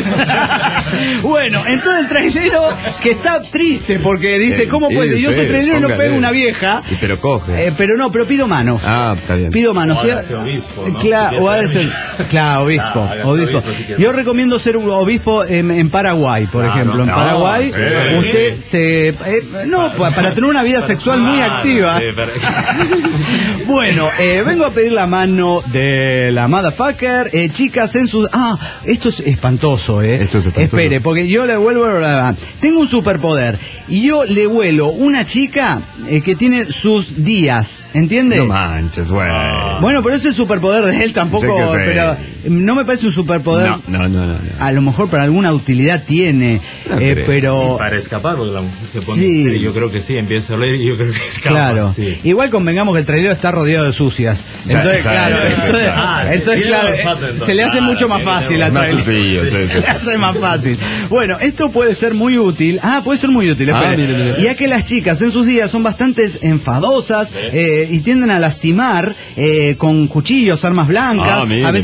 [SPEAKER 7] Bueno, entonces el trailero que está triste porque dice, ¿cómo puede? Yo soy trailero y no pego una vieja.
[SPEAKER 9] Sí, pero coge.
[SPEAKER 7] Eh, pero no, pero pido manos.
[SPEAKER 9] Ah, está bien.
[SPEAKER 7] Pido manos. O
[SPEAKER 10] sea, obispo, ¿no?
[SPEAKER 7] Claro, o ha de ser, claro, obispo. Ah, obispo. obispo si Yo recomiendo ser obispo en, en Paraguay, por ah, ejemplo. No, en Paraguay, no, sí. usted se... Eh, no, para tener una vida sexual muy activa. Sí, pero... Bueno, eh, vengo a pedir la mano de la motherfucker. Eh, chicas en sus... Ah, esto es espantoso, ¿eh?
[SPEAKER 9] Esto es espantoso.
[SPEAKER 7] Espere, porque yo le vuelvo... Tengo un superpoder. Y yo le vuelo una chica eh, que tiene sus días, ¿entiende?
[SPEAKER 9] No manches, güey.
[SPEAKER 7] Bueno, pero ese es el superpoder de él tampoco. Sí pero no me parece un superpoder.
[SPEAKER 9] No, no, no, no, no.
[SPEAKER 7] A lo mejor para alguna utilidad tiene, no eh, pero...
[SPEAKER 10] Y para escapar, porque la mujer se pone...
[SPEAKER 7] Sí.
[SPEAKER 10] Yo creo que sí, empieza a oler y yo creo que escapa.
[SPEAKER 7] Claro. Sí. Igual convengamos que el trailero está rodeado de sucias. Entonces, ya, claro, ya, ya, entonces, ah, entonces, claro, entonces, se le hace mucho más fácil al trailero.
[SPEAKER 9] Sencillo, sí, sí.
[SPEAKER 7] Se le hace más fácil. Bueno, esto puede ser muy útil. Ah, puede ser muy útil. Ah, mire, mire. Ya que las chicas en sus días son bastante enfadosas eh, y tienden a lastimar eh, con cuchillos, armas blancas, ah, mire, a veces mire. a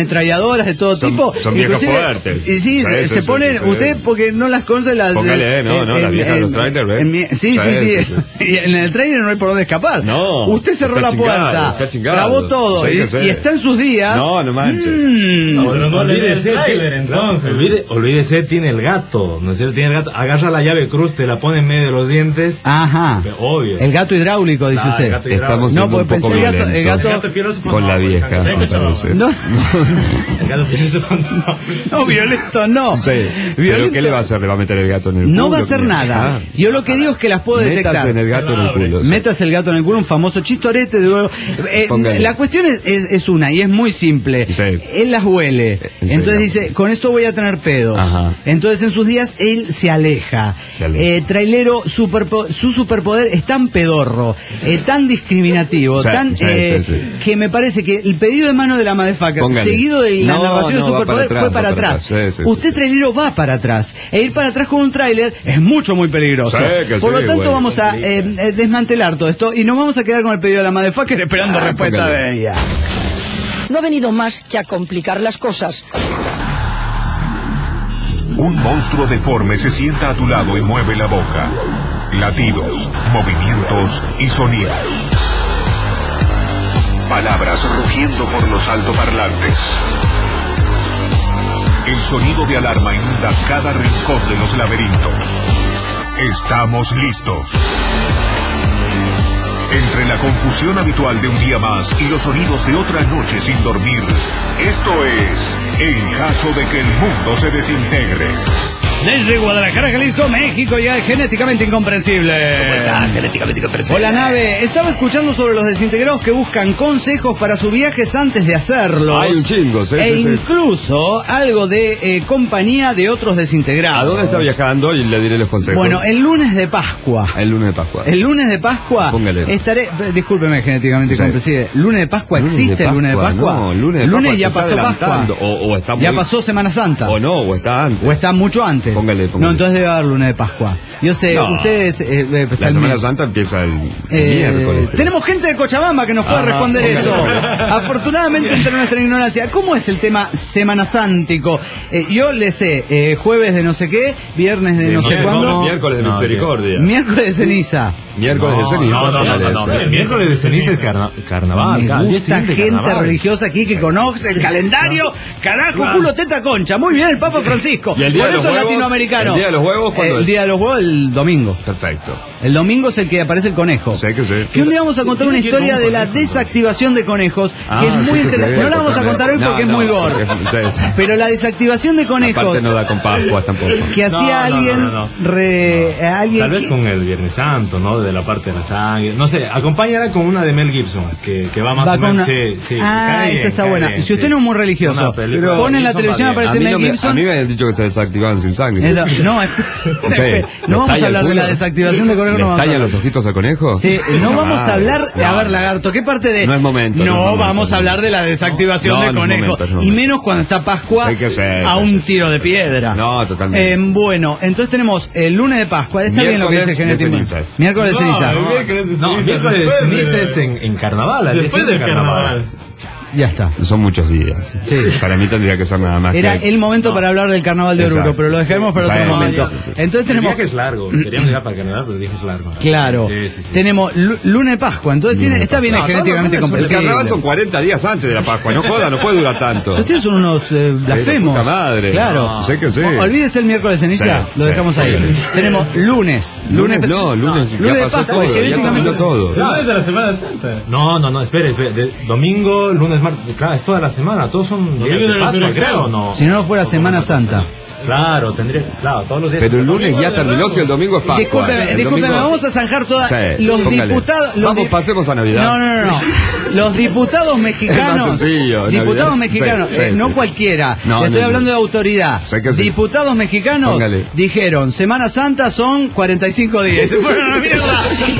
[SPEAKER 7] ametralladoras de todo
[SPEAKER 9] Son-
[SPEAKER 7] tipo.
[SPEAKER 9] son viejas
[SPEAKER 7] Inclusive,
[SPEAKER 9] fuertes.
[SPEAKER 7] Y sí,
[SPEAKER 9] Sí,
[SPEAKER 7] se,
[SPEAKER 9] sí,
[SPEAKER 7] se
[SPEAKER 9] sí,
[SPEAKER 7] ponen,
[SPEAKER 9] sí, sí.
[SPEAKER 7] usted porque no las conoce las...
[SPEAKER 9] Póngale, no, no, la vieja de los trailers, ¿ves?
[SPEAKER 7] en mi- sí, sí,
[SPEAKER 9] Sí,
[SPEAKER 7] sí,
[SPEAKER 9] sí,
[SPEAKER 7] Y en el trailer no hay por dónde escapar.
[SPEAKER 9] No,
[SPEAKER 7] Usted cerró
[SPEAKER 9] está
[SPEAKER 7] la
[SPEAKER 9] chingado,
[SPEAKER 7] puerta,
[SPEAKER 9] está chingado.
[SPEAKER 7] grabó todo
[SPEAKER 9] Sí,
[SPEAKER 7] y,
[SPEAKER 9] sí.
[SPEAKER 7] y está en sus días.
[SPEAKER 9] No, no manches.
[SPEAKER 7] Mm.
[SPEAKER 10] No,
[SPEAKER 4] Pero no le dé el
[SPEAKER 10] olvídese,
[SPEAKER 4] tráiler,
[SPEAKER 10] tiene-
[SPEAKER 4] entonces.
[SPEAKER 10] olvide- olvídese, tiene el gato, ¿no es cierto? Tiene el gato, agarra la llave cruz, te la pone en medio de los dientes.
[SPEAKER 7] Ajá.
[SPEAKER 10] Obvio.
[SPEAKER 7] El gato hidráulico, dice
[SPEAKER 10] Ah, el
[SPEAKER 7] usted.
[SPEAKER 10] gato
[SPEAKER 9] Estamos
[SPEAKER 7] No,
[SPEAKER 9] siendo
[SPEAKER 7] porque
[SPEAKER 9] un poco
[SPEAKER 7] pensé el gato- el
[SPEAKER 9] violentos
[SPEAKER 7] gato-
[SPEAKER 10] El gato pierde su
[SPEAKER 9] con la
[SPEAKER 10] control,
[SPEAKER 9] vieja,
[SPEAKER 10] el
[SPEAKER 9] me
[SPEAKER 10] gato-
[SPEAKER 9] parece.
[SPEAKER 7] No,
[SPEAKER 10] El gato pierde su control.
[SPEAKER 7] no, violento no.
[SPEAKER 9] Sí, pero
[SPEAKER 7] Violento-
[SPEAKER 9] ¿qué le va a hacer? ¿Le va a meter el gato en el culo?
[SPEAKER 7] No va a hacer
[SPEAKER 9] ¿Qué?
[SPEAKER 7] nada.
[SPEAKER 9] Ah,
[SPEAKER 7] Yo lo que digo es que las puedo
[SPEAKER 9] métase
[SPEAKER 7] detectar.
[SPEAKER 9] en el gato en el culo. sí.
[SPEAKER 7] Metas el gato en el culo, un famoso chistorete. De... Eh,
[SPEAKER 9] Póngale.
[SPEAKER 7] la cuestión es, es, es una, y es muy simple.
[SPEAKER 9] Sí.
[SPEAKER 7] Él las huele.
[SPEAKER 9] ¿En
[SPEAKER 7] Entonces
[SPEAKER 9] serio?
[SPEAKER 7] dice, con esto voy a tener pedos.
[SPEAKER 9] Ajá.
[SPEAKER 7] Entonces en sus días él se aleja.
[SPEAKER 9] Se aleja.
[SPEAKER 7] Eh, trailero, superpo- su superpoder es tan pedorro, eh, tan discriminativo,
[SPEAKER 9] Sí,
[SPEAKER 7] tan
[SPEAKER 9] sí,
[SPEAKER 7] eh,
[SPEAKER 9] sí, sí.
[SPEAKER 7] que me parece que el pedido de mano de la motherfucker,
[SPEAKER 9] Póngale.
[SPEAKER 7] seguido de la
[SPEAKER 9] No,
[SPEAKER 7] narración
[SPEAKER 9] no,
[SPEAKER 7] de
[SPEAKER 9] va
[SPEAKER 7] superpoder,
[SPEAKER 9] para atrás,
[SPEAKER 7] fue
[SPEAKER 9] va
[SPEAKER 7] para
[SPEAKER 9] para
[SPEAKER 7] atrás.
[SPEAKER 9] atrás. Sí, sí,
[SPEAKER 7] Usted
[SPEAKER 9] sí.
[SPEAKER 7] trailero va para atrás. E ir para atrás con un tráiler es mucho, muy peligroso.
[SPEAKER 9] Sí, que
[SPEAKER 7] Por lo
[SPEAKER 9] sí,
[SPEAKER 7] tanto,
[SPEAKER 9] güey.
[SPEAKER 7] vamos a eh, eh, desmantelar todo esto y nos vamos a quedar con el pedido de la motherfucker esperando
[SPEAKER 9] Ah,
[SPEAKER 7] respuesta
[SPEAKER 9] póngale.
[SPEAKER 7] de ella.
[SPEAKER 11] No ha venido más que a complicar las cosas.
[SPEAKER 5] Un monstruo deforme se sienta a tu lado y mueve la boca. Latidos, movimientos y sonidos. Palabras rugiendo por los altoparlantes. El sonido de alarma inunda cada rincón de los laberintos. Estamos listos. Entre la confusión habitual de un día más y los sonidos de otra noche sin dormir, esto es En caso de que el mundo se desintegre.
[SPEAKER 7] Desde Guadalajara, Jalisco, México, ya es genéticamente incomprensible.
[SPEAKER 3] Genéticamente incomprensible.
[SPEAKER 7] Hola, nave. Estaba escuchando sobre los desintegrados que buscan consejos para sus viajes antes de hacerlos.
[SPEAKER 9] Hay un chingo, sí,
[SPEAKER 7] E
[SPEAKER 9] sí, sí.
[SPEAKER 7] incluso algo de eh, compañía de otros desintegrados.
[SPEAKER 9] ¿A dónde está viajando? Y le diré los consejos.
[SPEAKER 7] Bueno, el lunes de Pascua.
[SPEAKER 9] El lunes de Pascua.
[SPEAKER 7] El lunes de Pascua
[SPEAKER 9] Póngale.
[SPEAKER 7] estaré, eh, discúlpeme genéticamente
[SPEAKER 9] Sí.
[SPEAKER 7] incomprensible. ¿Lunes de Pascua
[SPEAKER 9] ¿Lunes
[SPEAKER 7] existe
[SPEAKER 9] de
[SPEAKER 7] el lunes de
[SPEAKER 9] Pascua?
[SPEAKER 7] Pascua?
[SPEAKER 9] No, el lunes de
[SPEAKER 7] lunes
[SPEAKER 9] Pascua
[SPEAKER 7] ya
[SPEAKER 9] se está
[SPEAKER 7] pasó Pascua.
[SPEAKER 9] adelantando, o- o está
[SPEAKER 7] Ya
[SPEAKER 9] muy-
[SPEAKER 7] pasó Semana Santa.
[SPEAKER 9] O no, o está antes.
[SPEAKER 7] O está mucho antes.
[SPEAKER 9] Póngale, póngale.
[SPEAKER 7] No, entonces debe haber lunes de Pascua. Yo sé,
[SPEAKER 9] No.
[SPEAKER 7] ustedes... eh, eh, está
[SPEAKER 9] La
[SPEAKER 7] el
[SPEAKER 9] Semana
[SPEAKER 7] mi-
[SPEAKER 9] Santa empieza el, el
[SPEAKER 7] Eh,
[SPEAKER 9] miércoles.
[SPEAKER 7] tenemos gente de Cochabamba que nos puede
[SPEAKER 9] Ajá,
[SPEAKER 7] responder
[SPEAKER 9] póngale.
[SPEAKER 7] eso. Afortunadamente, entre nuestra ignorancia, ¿cómo es el tema Semana Sántico? Eh, yo le sé, eh, jueves de no sé qué, viernes de no sé
[SPEAKER 10] Miércoles,
[SPEAKER 7] cuándo,
[SPEAKER 9] Miércoles de
[SPEAKER 10] No,
[SPEAKER 9] misericordia.
[SPEAKER 7] miércoles de ceniza.
[SPEAKER 9] Miércoles de ceniza.
[SPEAKER 10] No, no, no, no, no,
[SPEAKER 9] póngale
[SPEAKER 10] El miércoles de ceniza es carna- carnaval.
[SPEAKER 7] Me
[SPEAKER 10] cada día
[SPEAKER 7] gusta
[SPEAKER 10] siguiente
[SPEAKER 7] gente
[SPEAKER 10] carnaval.
[SPEAKER 7] religiosa aquí que conoce el calendario. Carajo, culo, teta, concha. Muy bien, el Papa Francisco.
[SPEAKER 9] ¿Y el día
[SPEAKER 7] Por
[SPEAKER 9] de los
[SPEAKER 7] eso es
[SPEAKER 9] huevos?
[SPEAKER 7] latinoamericano.
[SPEAKER 9] ¿El día de los huevos cuándo
[SPEAKER 7] El
[SPEAKER 9] es?
[SPEAKER 7] día de los huevos, el domingo.
[SPEAKER 9] Perfecto.
[SPEAKER 7] El domingo es el que aparece el conejo.
[SPEAKER 9] Sé que sé.
[SPEAKER 7] Que un día vamos a contar una historia de la desactivación de conejos,
[SPEAKER 9] Ah,
[SPEAKER 7] que es
[SPEAKER 9] sí
[SPEAKER 7] muy
[SPEAKER 9] que
[SPEAKER 7] interesante.
[SPEAKER 9] sé,
[SPEAKER 7] No la vamos a contar hoy
[SPEAKER 9] no,
[SPEAKER 7] porque es
[SPEAKER 9] no,
[SPEAKER 7] muy gore.
[SPEAKER 9] porque- sí, sí.
[SPEAKER 7] Pero la desactivación de conejos
[SPEAKER 9] Aparte no da con Pascua tampoco.
[SPEAKER 7] que hacía
[SPEAKER 10] No, no,
[SPEAKER 7] alguien,
[SPEAKER 10] no, no, no.
[SPEAKER 7] re- eh, alguien
[SPEAKER 10] Tal vez
[SPEAKER 7] que-
[SPEAKER 10] con el Viernes Santo, ¿no? De la parte de la sangre. No sé, acompáñala con una de Mel Gibson, que, que va más
[SPEAKER 7] va
[SPEAKER 10] o
[SPEAKER 7] con
[SPEAKER 10] menos.
[SPEAKER 7] una-
[SPEAKER 10] Sí, sí,
[SPEAKER 7] ah,
[SPEAKER 10] cae
[SPEAKER 7] esa
[SPEAKER 10] bien,
[SPEAKER 7] está
[SPEAKER 10] cae
[SPEAKER 7] buena.
[SPEAKER 10] bien,
[SPEAKER 7] Si usted
[SPEAKER 10] sí.
[SPEAKER 7] no es muy religioso,
[SPEAKER 10] Una película de
[SPEAKER 7] pone en la
[SPEAKER 10] Gibson
[SPEAKER 7] televisión
[SPEAKER 10] va
[SPEAKER 7] aparece
[SPEAKER 9] A mí,
[SPEAKER 7] Mel
[SPEAKER 9] no me,
[SPEAKER 7] Gibson.
[SPEAKER 9] a mí me habían dicho que se desactivaban sin sangre.
[SPEAKER 7] Es la- no, es-
[SPEAKER 9] Sí,
[SPEAKER 7] no vamos
[SPEAKER 9] ¿le
[SPEAKER 7] a hablar de
[SPEAKER 9] culo?
[SPEAKER 7] la desactivación de conejos.
[SPEAKER 9] ¿Le
[SPEAKER 7] No vamos a
[SPEAKER 9] estallan
[SPEAKER 7] hablar.
[SPEAKER 9] los ojitos al conejo?
[SPEAKER 7] Sí, no vamos a
[SPEAKER 9] Ah,
[SPEAKER 7] hablar, a
[SPEAKER 9] no,
[SPEAKER 7] ver,
[SPEAKER 9] no.
[SPEAKER 7] lagarto, ¿qué parte de...?
[SPEAKER 9] No es momento,
[SPEAKER 7] No,
[SPEAKER 9] no es momento,
[SPEAKER 7] vamos
[SPEAKER 9] no.
[SPEAKER 7] a hablar de la desactivación
[SPEAKER 9] No,
[SPEAKER 7] de
[SPEAKER 9] no es
[SPEAKER 7] conejos,
[SPEAKER 9] momento, no es
[SPEAKER 7] y
[SPEAKER 9] momento.
[SPEAKER 7] menos cuando está Pascua
[SPEAKER 9] Sí que sé,
[SPEAKER 7] a
[SPEAKER 9] sí,
[SPEAKER 7] un
[SPEAKER 9] sí.
[SPEAKER 7] tiro de piedra.
[SPEAKER 9] No, totalmente.
[SPEAKER 7] Eh, bueno, entonces tenemos el lunes de Pascua, está bien lo que dice
[SPEAKER 9] Miércoles de
[SPEAKER 7] genéticamente.
[SPEAKER 9] cenizas.
[SPEAKER 7] Miércoles de ceniza.
[SPEAKER 10] No, no, miércoles de ceniza es en, en carnaval, al día
[SPEAKER 4] Después
[SPEAKER 10] siguiente
[SPEAKER 4] del carnaval.
[SPEAKER 7] Ya está.
[SPEAKER 9] Son muchos días.
[SPEAKER 7] Sí.
[SPEAKER 9] Para mí tendría que ser nada más
[SPEAKER 7] Era
[SPEAKER 9] que...
[SPEAKER 7] el momento para hablar del carnaval de Oruro,
[SPEAKER 9] Exacto.
[SPEAKER 7] pero lo dejaremos para otro
[SPEAKER 9] Sí,
[SPEAKER 7] momento.
[SPEAKER 9] sí, sí, sí.
[SPEAKER 7] Entonces
[SPEAKER 10] El
[SPEAKER 7] tenemos...
[SPEAKER 10] viaje es largo, queríamos llegar para el carnaval, pero el viaje es largo.
[SPEAKER 7] Claro,
[SPEAKER 10] Sí, sí, sí.
[SPEAKER 7] tenemos lu- lunes de Pascua, entonces tiene, está bien, es
[SPEAKER 9] No,
[SPEAKER 7] genéticamente
[SPEAKER 9] no, no, El
[SPEAKER 7] comprensible.
[SPEAKER 9] carnaval son cuarenta días antes de la Pascua. No joda, no puede durar tanto.
[SPEAKER 7] Si ustedes son unos eh, blasfemos.
[SPEAKER 9] Puta madre.
[SPEAKER 7] Claro.
[SPEAKER 9] No, sé que sí.
[SPEAKER 7] O- Olvídese el miércoles de ceniza,
[SPEAKER 9] Sí,
[SPEAKER 7] lo
[SPEAKER 9] sí,
[SPEAKER 7] dejamos ahí.
[SPEAKER 9] sí.
[SPEAKER 7] Tenemos lunes.
[SPEAKER 9] Lunes, no, lunes,
[SPEAKER 7] lunes de
[SPEAKER 9] ya pasó
[SPEAKER 7] Pascua,
[SPEAKER 9] todo,
[SPEAKER 7] es que
[SPEAKER 9] ya
[SPEAKER 7] genéticamente-
[SPEAKER 9] terminó todo.
[SPEAKER 4] No es de la Semana Santa.
[SPEAKER 10] No, no, no, espere, espere. de- domingo, lunes, martes, claro, es toda la semana, todos son días
[SPEAKER 4] Domingo
[SPEAKER 10] de
[SPEAKER 4] de
[SPEAKER 10] Pascua,
[SPEAKER 4] Resurrección.
[SPEAKER 10] creo, ¿o no?
[SPEAKER 7] Si no, no fuera Semana Santa.
[SPEAKER 10] Claro, tendría, claro, todos los días.
[SPEAKER 9] Pero el lunes ya terminó si el domingo es Pascua.
[SPEAKER 7] Discúlpeme,
[SPEAKER 9] El
[SPEAKER 7] discúlpeme,
[SPEAKER 9] domingo-
[SPEAKER 7] vamos a zanjar todas
[SPEAKER 9] Sí,
[SPEAKER 7] los
[SPEAKER 9] póngale.
[SPEAKER 7] diputados. Los
[SPEAKER 9] Vamos,
[SPEAKER 7] di-
[SPEAKER 9] pasemos a Navidad.
[SPEAKER 7] No, no, no, no. Los diputados mexicanos.
[SPEAKER 9] Es más sencillo,
[SPEAKER 7] diputados
[SPEAKER 9] Navidad.
[SPEAKER 7] mexicanos,
[SPEAKER 9] Sí, sí,
[SPEAKER 7] eh, no
[SPEAKER 9] sí.
[SPEAKER 7] cualquiera.
[SPEAKER 9] No,
[SPEAKER 7] Le estoy
[SPEAKER 9] no,
[SPEAKER 7] hablando
[SPEAKER 9] no.
[SPEAKER 7] de autoridad.
[SPEAKER 9] Sé que sí.
[SPEAKER 7] Diputados mexicanos
[SPEAKER 9] Póngale.
[SPEAKER 7] dijeron: Semana Santa son cuarenta y cinco días. Se fueron a la mierda. Y dejaron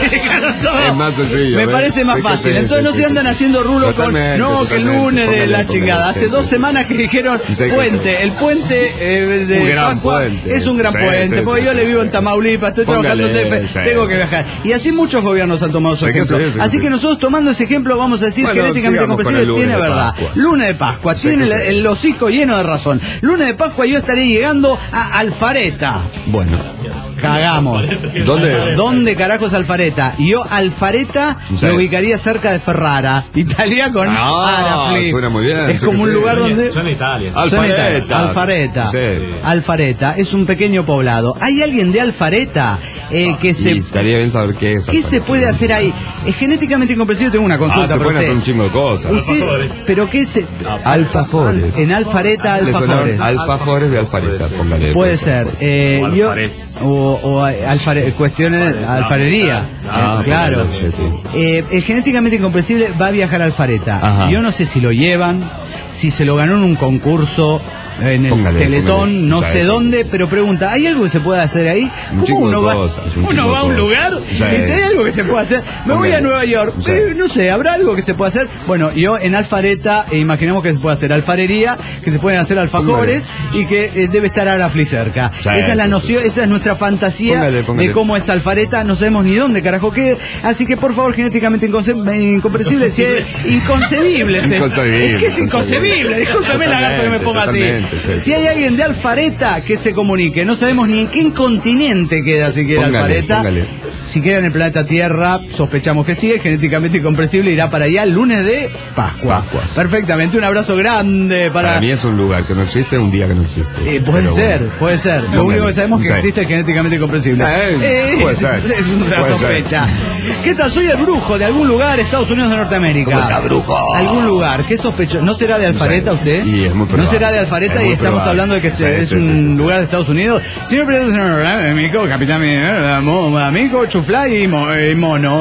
[SPEAKER 9] Es más sencillo.
[SPEAKER 7] Me
[SPEAKER 9] ¿ves?
[SPEAKER 7] parece más
[SPEAKER 9] Sí que
[SPEAKER 7] fácil.
[SPEAKER 9] sí,
[SPEAKER 7] Entonces
[SPEAKER 9] sí,
[SPEAKER 7] no
[SPEAKER 9] sí,
[SPEAKER 7] se andan
[SPEAKER 9] sí.
[SPEAKER 7] haciendo rulo con.
[SPEAKER 9] Totalmente,
[SPEAKER 7] No, que el
[SPEAKER 9] totalmente.
[SPEAKER 7] lunes de
[SPEAKER 9] Póngale,
[SPEAKER 7] la
[SPEAKER 9] póngale,
[SPEAKER 7] chingada.
[SPEAKER 9] sí,
[SPEAKER 7] Hace
[SPEAKER 9] sí,
[SPEAKER 7] dos
[SPEAKER 9] sí.
[SPEAKER 7] semanas que dijeron
[SPEAKER 9] Sí que
[SPEAKER 7] puente.
[SPEAKER 9] sí.
[SPEAKER 7] El puente eh, de
[SPEAKER 9] Un gran
[SPEAKER 7] Pascua
[SPEAKER 9] puente.
[SPEAKER 7] es un gran
[SPEAKER 9] Sí,
[SPEAKER 7] puente.
[SPEAKER 9] sí,
[SPEAKER 7] Porque
[SPEAKER 9] sí,
[SPEAKER 7] yo
[SPEAKER 9] sí,
[SPEAKER 7] le vivo
[SPEAKER 9] sí.
[SPEAKER 7] en Tamaulipas, estoy
[SPEAKER 9] Póngale,
[SPEAKER 7] trabajando en T F,
[SPEAKER 9] sí.
[SPEAKER 7] tengo que viajar. Y así muchos gobiernos han tomado su
[SPEAKER 9] Sí que
[SPEAKER 7] ejemplo.
[SPEAKER 9] sí, sí que
[SPEAKER 7] Así
[SPEAKER 9] sí.
[SPEAKER 7] que nosotros tomando ese ejemplo vamos a decir
[SPEAKER 9] Bueno,
[SPEAKER 7] genéticamente
[SPEAKER 9] sigamos con el
[SPEAKER 7] comprensible
[SPEAKER 9] lunes
[SPEAKER 7] tiene
[SPEAKER 9] de
[SPEAKER 7] verdad.
[SPEAKER 9] Pascua.
[SPEAKER 7] Lunes de Pascua,
[SPEAKER 9] Sí
[SPEAKER 7] tiene
[SPEAKER 9] que
[SPEAKER 7] el,
[SPEAKER 9] sí.
[SPEAKER 7] el hocico lleno de razón. Lunes de Pascua yo estaré llegando a Alfareta.
[SPEAKER 9] Bueno.
[SPEAKER 7] Cagamos.
[SPEAKER 9] ¿Dónde es?
[SPEAKER 7] ¿Dónde carajo es Alfareta? Y yo Alfareta
[SPEAKER 9] Sí.
[SPEAKER 7] lo ubicaría cerca de Ferrara, Italia con
[SPEAKER 9] Ah,
[SPEAKER 7] Araflip.
[SPEAKER 9] suena muy bien,
[SPEAKER 7] Es
[SPEAKER 9] sí
[SPEAKER 7] como
[SPEAKER 9] que
[SPEAKER 7] un
[SPEAKER 9] sí.
[SPEAKER 7] lugar donde
[SPEAKER 4] Suena Italia.
[SPEAKER 9] Alfareta.
[SPEAKER 7] Suena Italia. Alfareta.
[SPEAKER 9] Sí.
[SPEAKER 7] Alfareta es un pequeño poblado. ¿Hay alguien de Alfareta eh, que se
[SPEAKER 9] Y estaría bien saber qué es.
[SPEAKER 7] ¿Qué se puede hacer ahí? Es genéticamente incomprensible, tengo una
[SPEAKER 9] Ah,
[SPEAKER 7] consulta
[SPEAKER 9] se
[SPEAKER 7] para
[SPEAKER 9] pueden hacer un
[SPEAKER 7] usted.
[SPEAKER 9] chingo de cosas.
[SPEAKER 7] Usted- pero qué se
[SPEAKER 9] Alfajores.
[SPEAKER 7] en Alfareta
[SPEAKER 9] Le
[SPEAKER 7] alfajores.
[SPEAKER 9] sonaron alfajores de Alfareta, póngale.
[SPEAKER 7] Puede
[SPEAKER 9] pues,
[SPEAKER 7] ser.
[SPEAKER 9] pues.
[SPEAKER 7] Eh,
[SPEAKER 4] O
[SPEAKER 7] yo,
[SPEAKER 4] alfarés.
[SPEAKER 7] o, o alfare- cuestiones de alfarería.
[SPEAKER 9] Ah,
[SPEAKER 7] Eh, claro.
[SPEAKER 9] sí, sí.
[SPEAKER 7] Eh, el genéticamente incomprensible va a viajar a Alfareta.
[SPEAKER 9] Ajá.
[SPEAKER 7] Yo no sé si lo llevan, si se lo ganó en un concurso, en el
[SPEAKER 9] Póngale,
[SPEAKER 7] Teletón,
[SPEAKER 9] póngale.
[SPEAKER 7] no
[SPEAKER 9] Sí,
[SPEAKER 7] sé
[SPEAKER 9] sí.
[SPEAKER 7] dónde, pero pregunta, ¿hay algo que se pueda hacer ahí?
[SPEAKER 9] Un
[SPEAKER 7] ¿Cómo
[SPEAKER 9] chingo de
[SPEAKER 7] uno va,
[SPEAKER 9] cosas, un
[SPEAKER 7] uno
[SPEAKER 9] chingo
[SPEAKER 7] va a un
[SPEAKER 9] de
[SPEAKER 7] lugar
[SPEAKER 9] cosas.
[SPEAKER 7] y
[SPEAKER 9] Sí.
[SPEAKER 7] dice, ¿hay algo que se pueda hacer? Me voy
[SPEAKER 9] Póngale.
[SPEAKER 7] a Nueva York.
[SPEAKER 9] Sí.
[SPEAKER 7] Eh, no sé, ¿habrá algo que se pueda hacer? Bueno, yo en Alfareta, eh, imaginemos que se puede hacer alfarería, que se pueden hacer alfajores y que eh, debe estar Arafli cerca.
[SPEAKER 9] Sí,
[SPEAKER 7] esa es la
[SPEAKER 9] sí,
[SPEAKER 7] noción, esa es nuestra fantasía
[SPEAKER 9] Póngale, póngale.
[SPEAKER 7] de cómo es Alfareta, no sabemos ni dónde carajo queda, así que por favor, genéticamente inconce- incomprensible, si es inconcebible. es-
[SPEAKER 9] Inconcebible,
[SPEAKER 7] Es que es inconcebible, discúlpeme lagarto que me ponga así.
[SPEAKER 9] Totalmente, sí.
[SPEAKER 7] Si hay alguien de Alfareta que se comunique, no sabemos ni en qué continente queda siquiera
[SPEAKER 9] Póngale,
[SPEAKER 7] Alfareta.
[SPEAKER 9] póngale.
[SPEAKER 7] Si queda en el planeta Tierra, sospechamos que sí, es genéticamente incomprensible, irá para allá el lunes de Pascua.
[SPEAKER 9] Pascuas.
[SPEAKER 7] Perfectamente, un abrazo grande para...
[SPEAKER 9] Para mí es un lugar que no existe, un día que no existe.
[SPEAKER 7] Eh, puede
[SPEAKER 9] Pero
[SPEAKER 7] ser,
[SPEAKER 9] bueno.
[SPEAKER 7] puede ser. Lo
[SPEAKER 9] Póngale.
[SPEAKER 7] único que sabemos es que
[SPEAKER 9] Sí.
[SPEAKER 7] existe el genéticamente incomprensible.
[SPEAKER 9] Eh, puede ser.
[SPEAKER 7] Es una
[SPEAKER 9] Puede ser.
[SPEAKER 7] sospecha. ¿Qué tal? Soy el brujo de algún lugar, Estados Unidos de Norteamérica.
[SPEAKER 3] ¿Cómo está, brujo?
[SPEAKER 7] ¿Algún lugar? ¿Qué sospecho? ¿No será de Alfareta
[SPEAKER 9] Sí.
[SPEAKER 7] usted?
[SPEAKER 9] Y es muy
[SPEAKER 7] ¿No
[SPEAKER 9] probable.
[SPEAKER 7] será de Alfareta
[SPEAKER 9] Es
[SPEAKER 7] y
[SPEAKER 9] muy
[SPEAKER 7] estamos
[SPEAKER 9] probable.
[SPEAKER 7] hablando de que
[SPEAKER 9] Sí,
[SPEAKER 7] es
[SPEAKER 9] sí,
[SPEAKER 7] un
[SPEAKER 9] sí, sí,
[SPEAKER 7] lugar de Estados Unidos? Señor presidente, señor amigo, capitán, eh, mo- amigo, chuflay y, mo- y mono.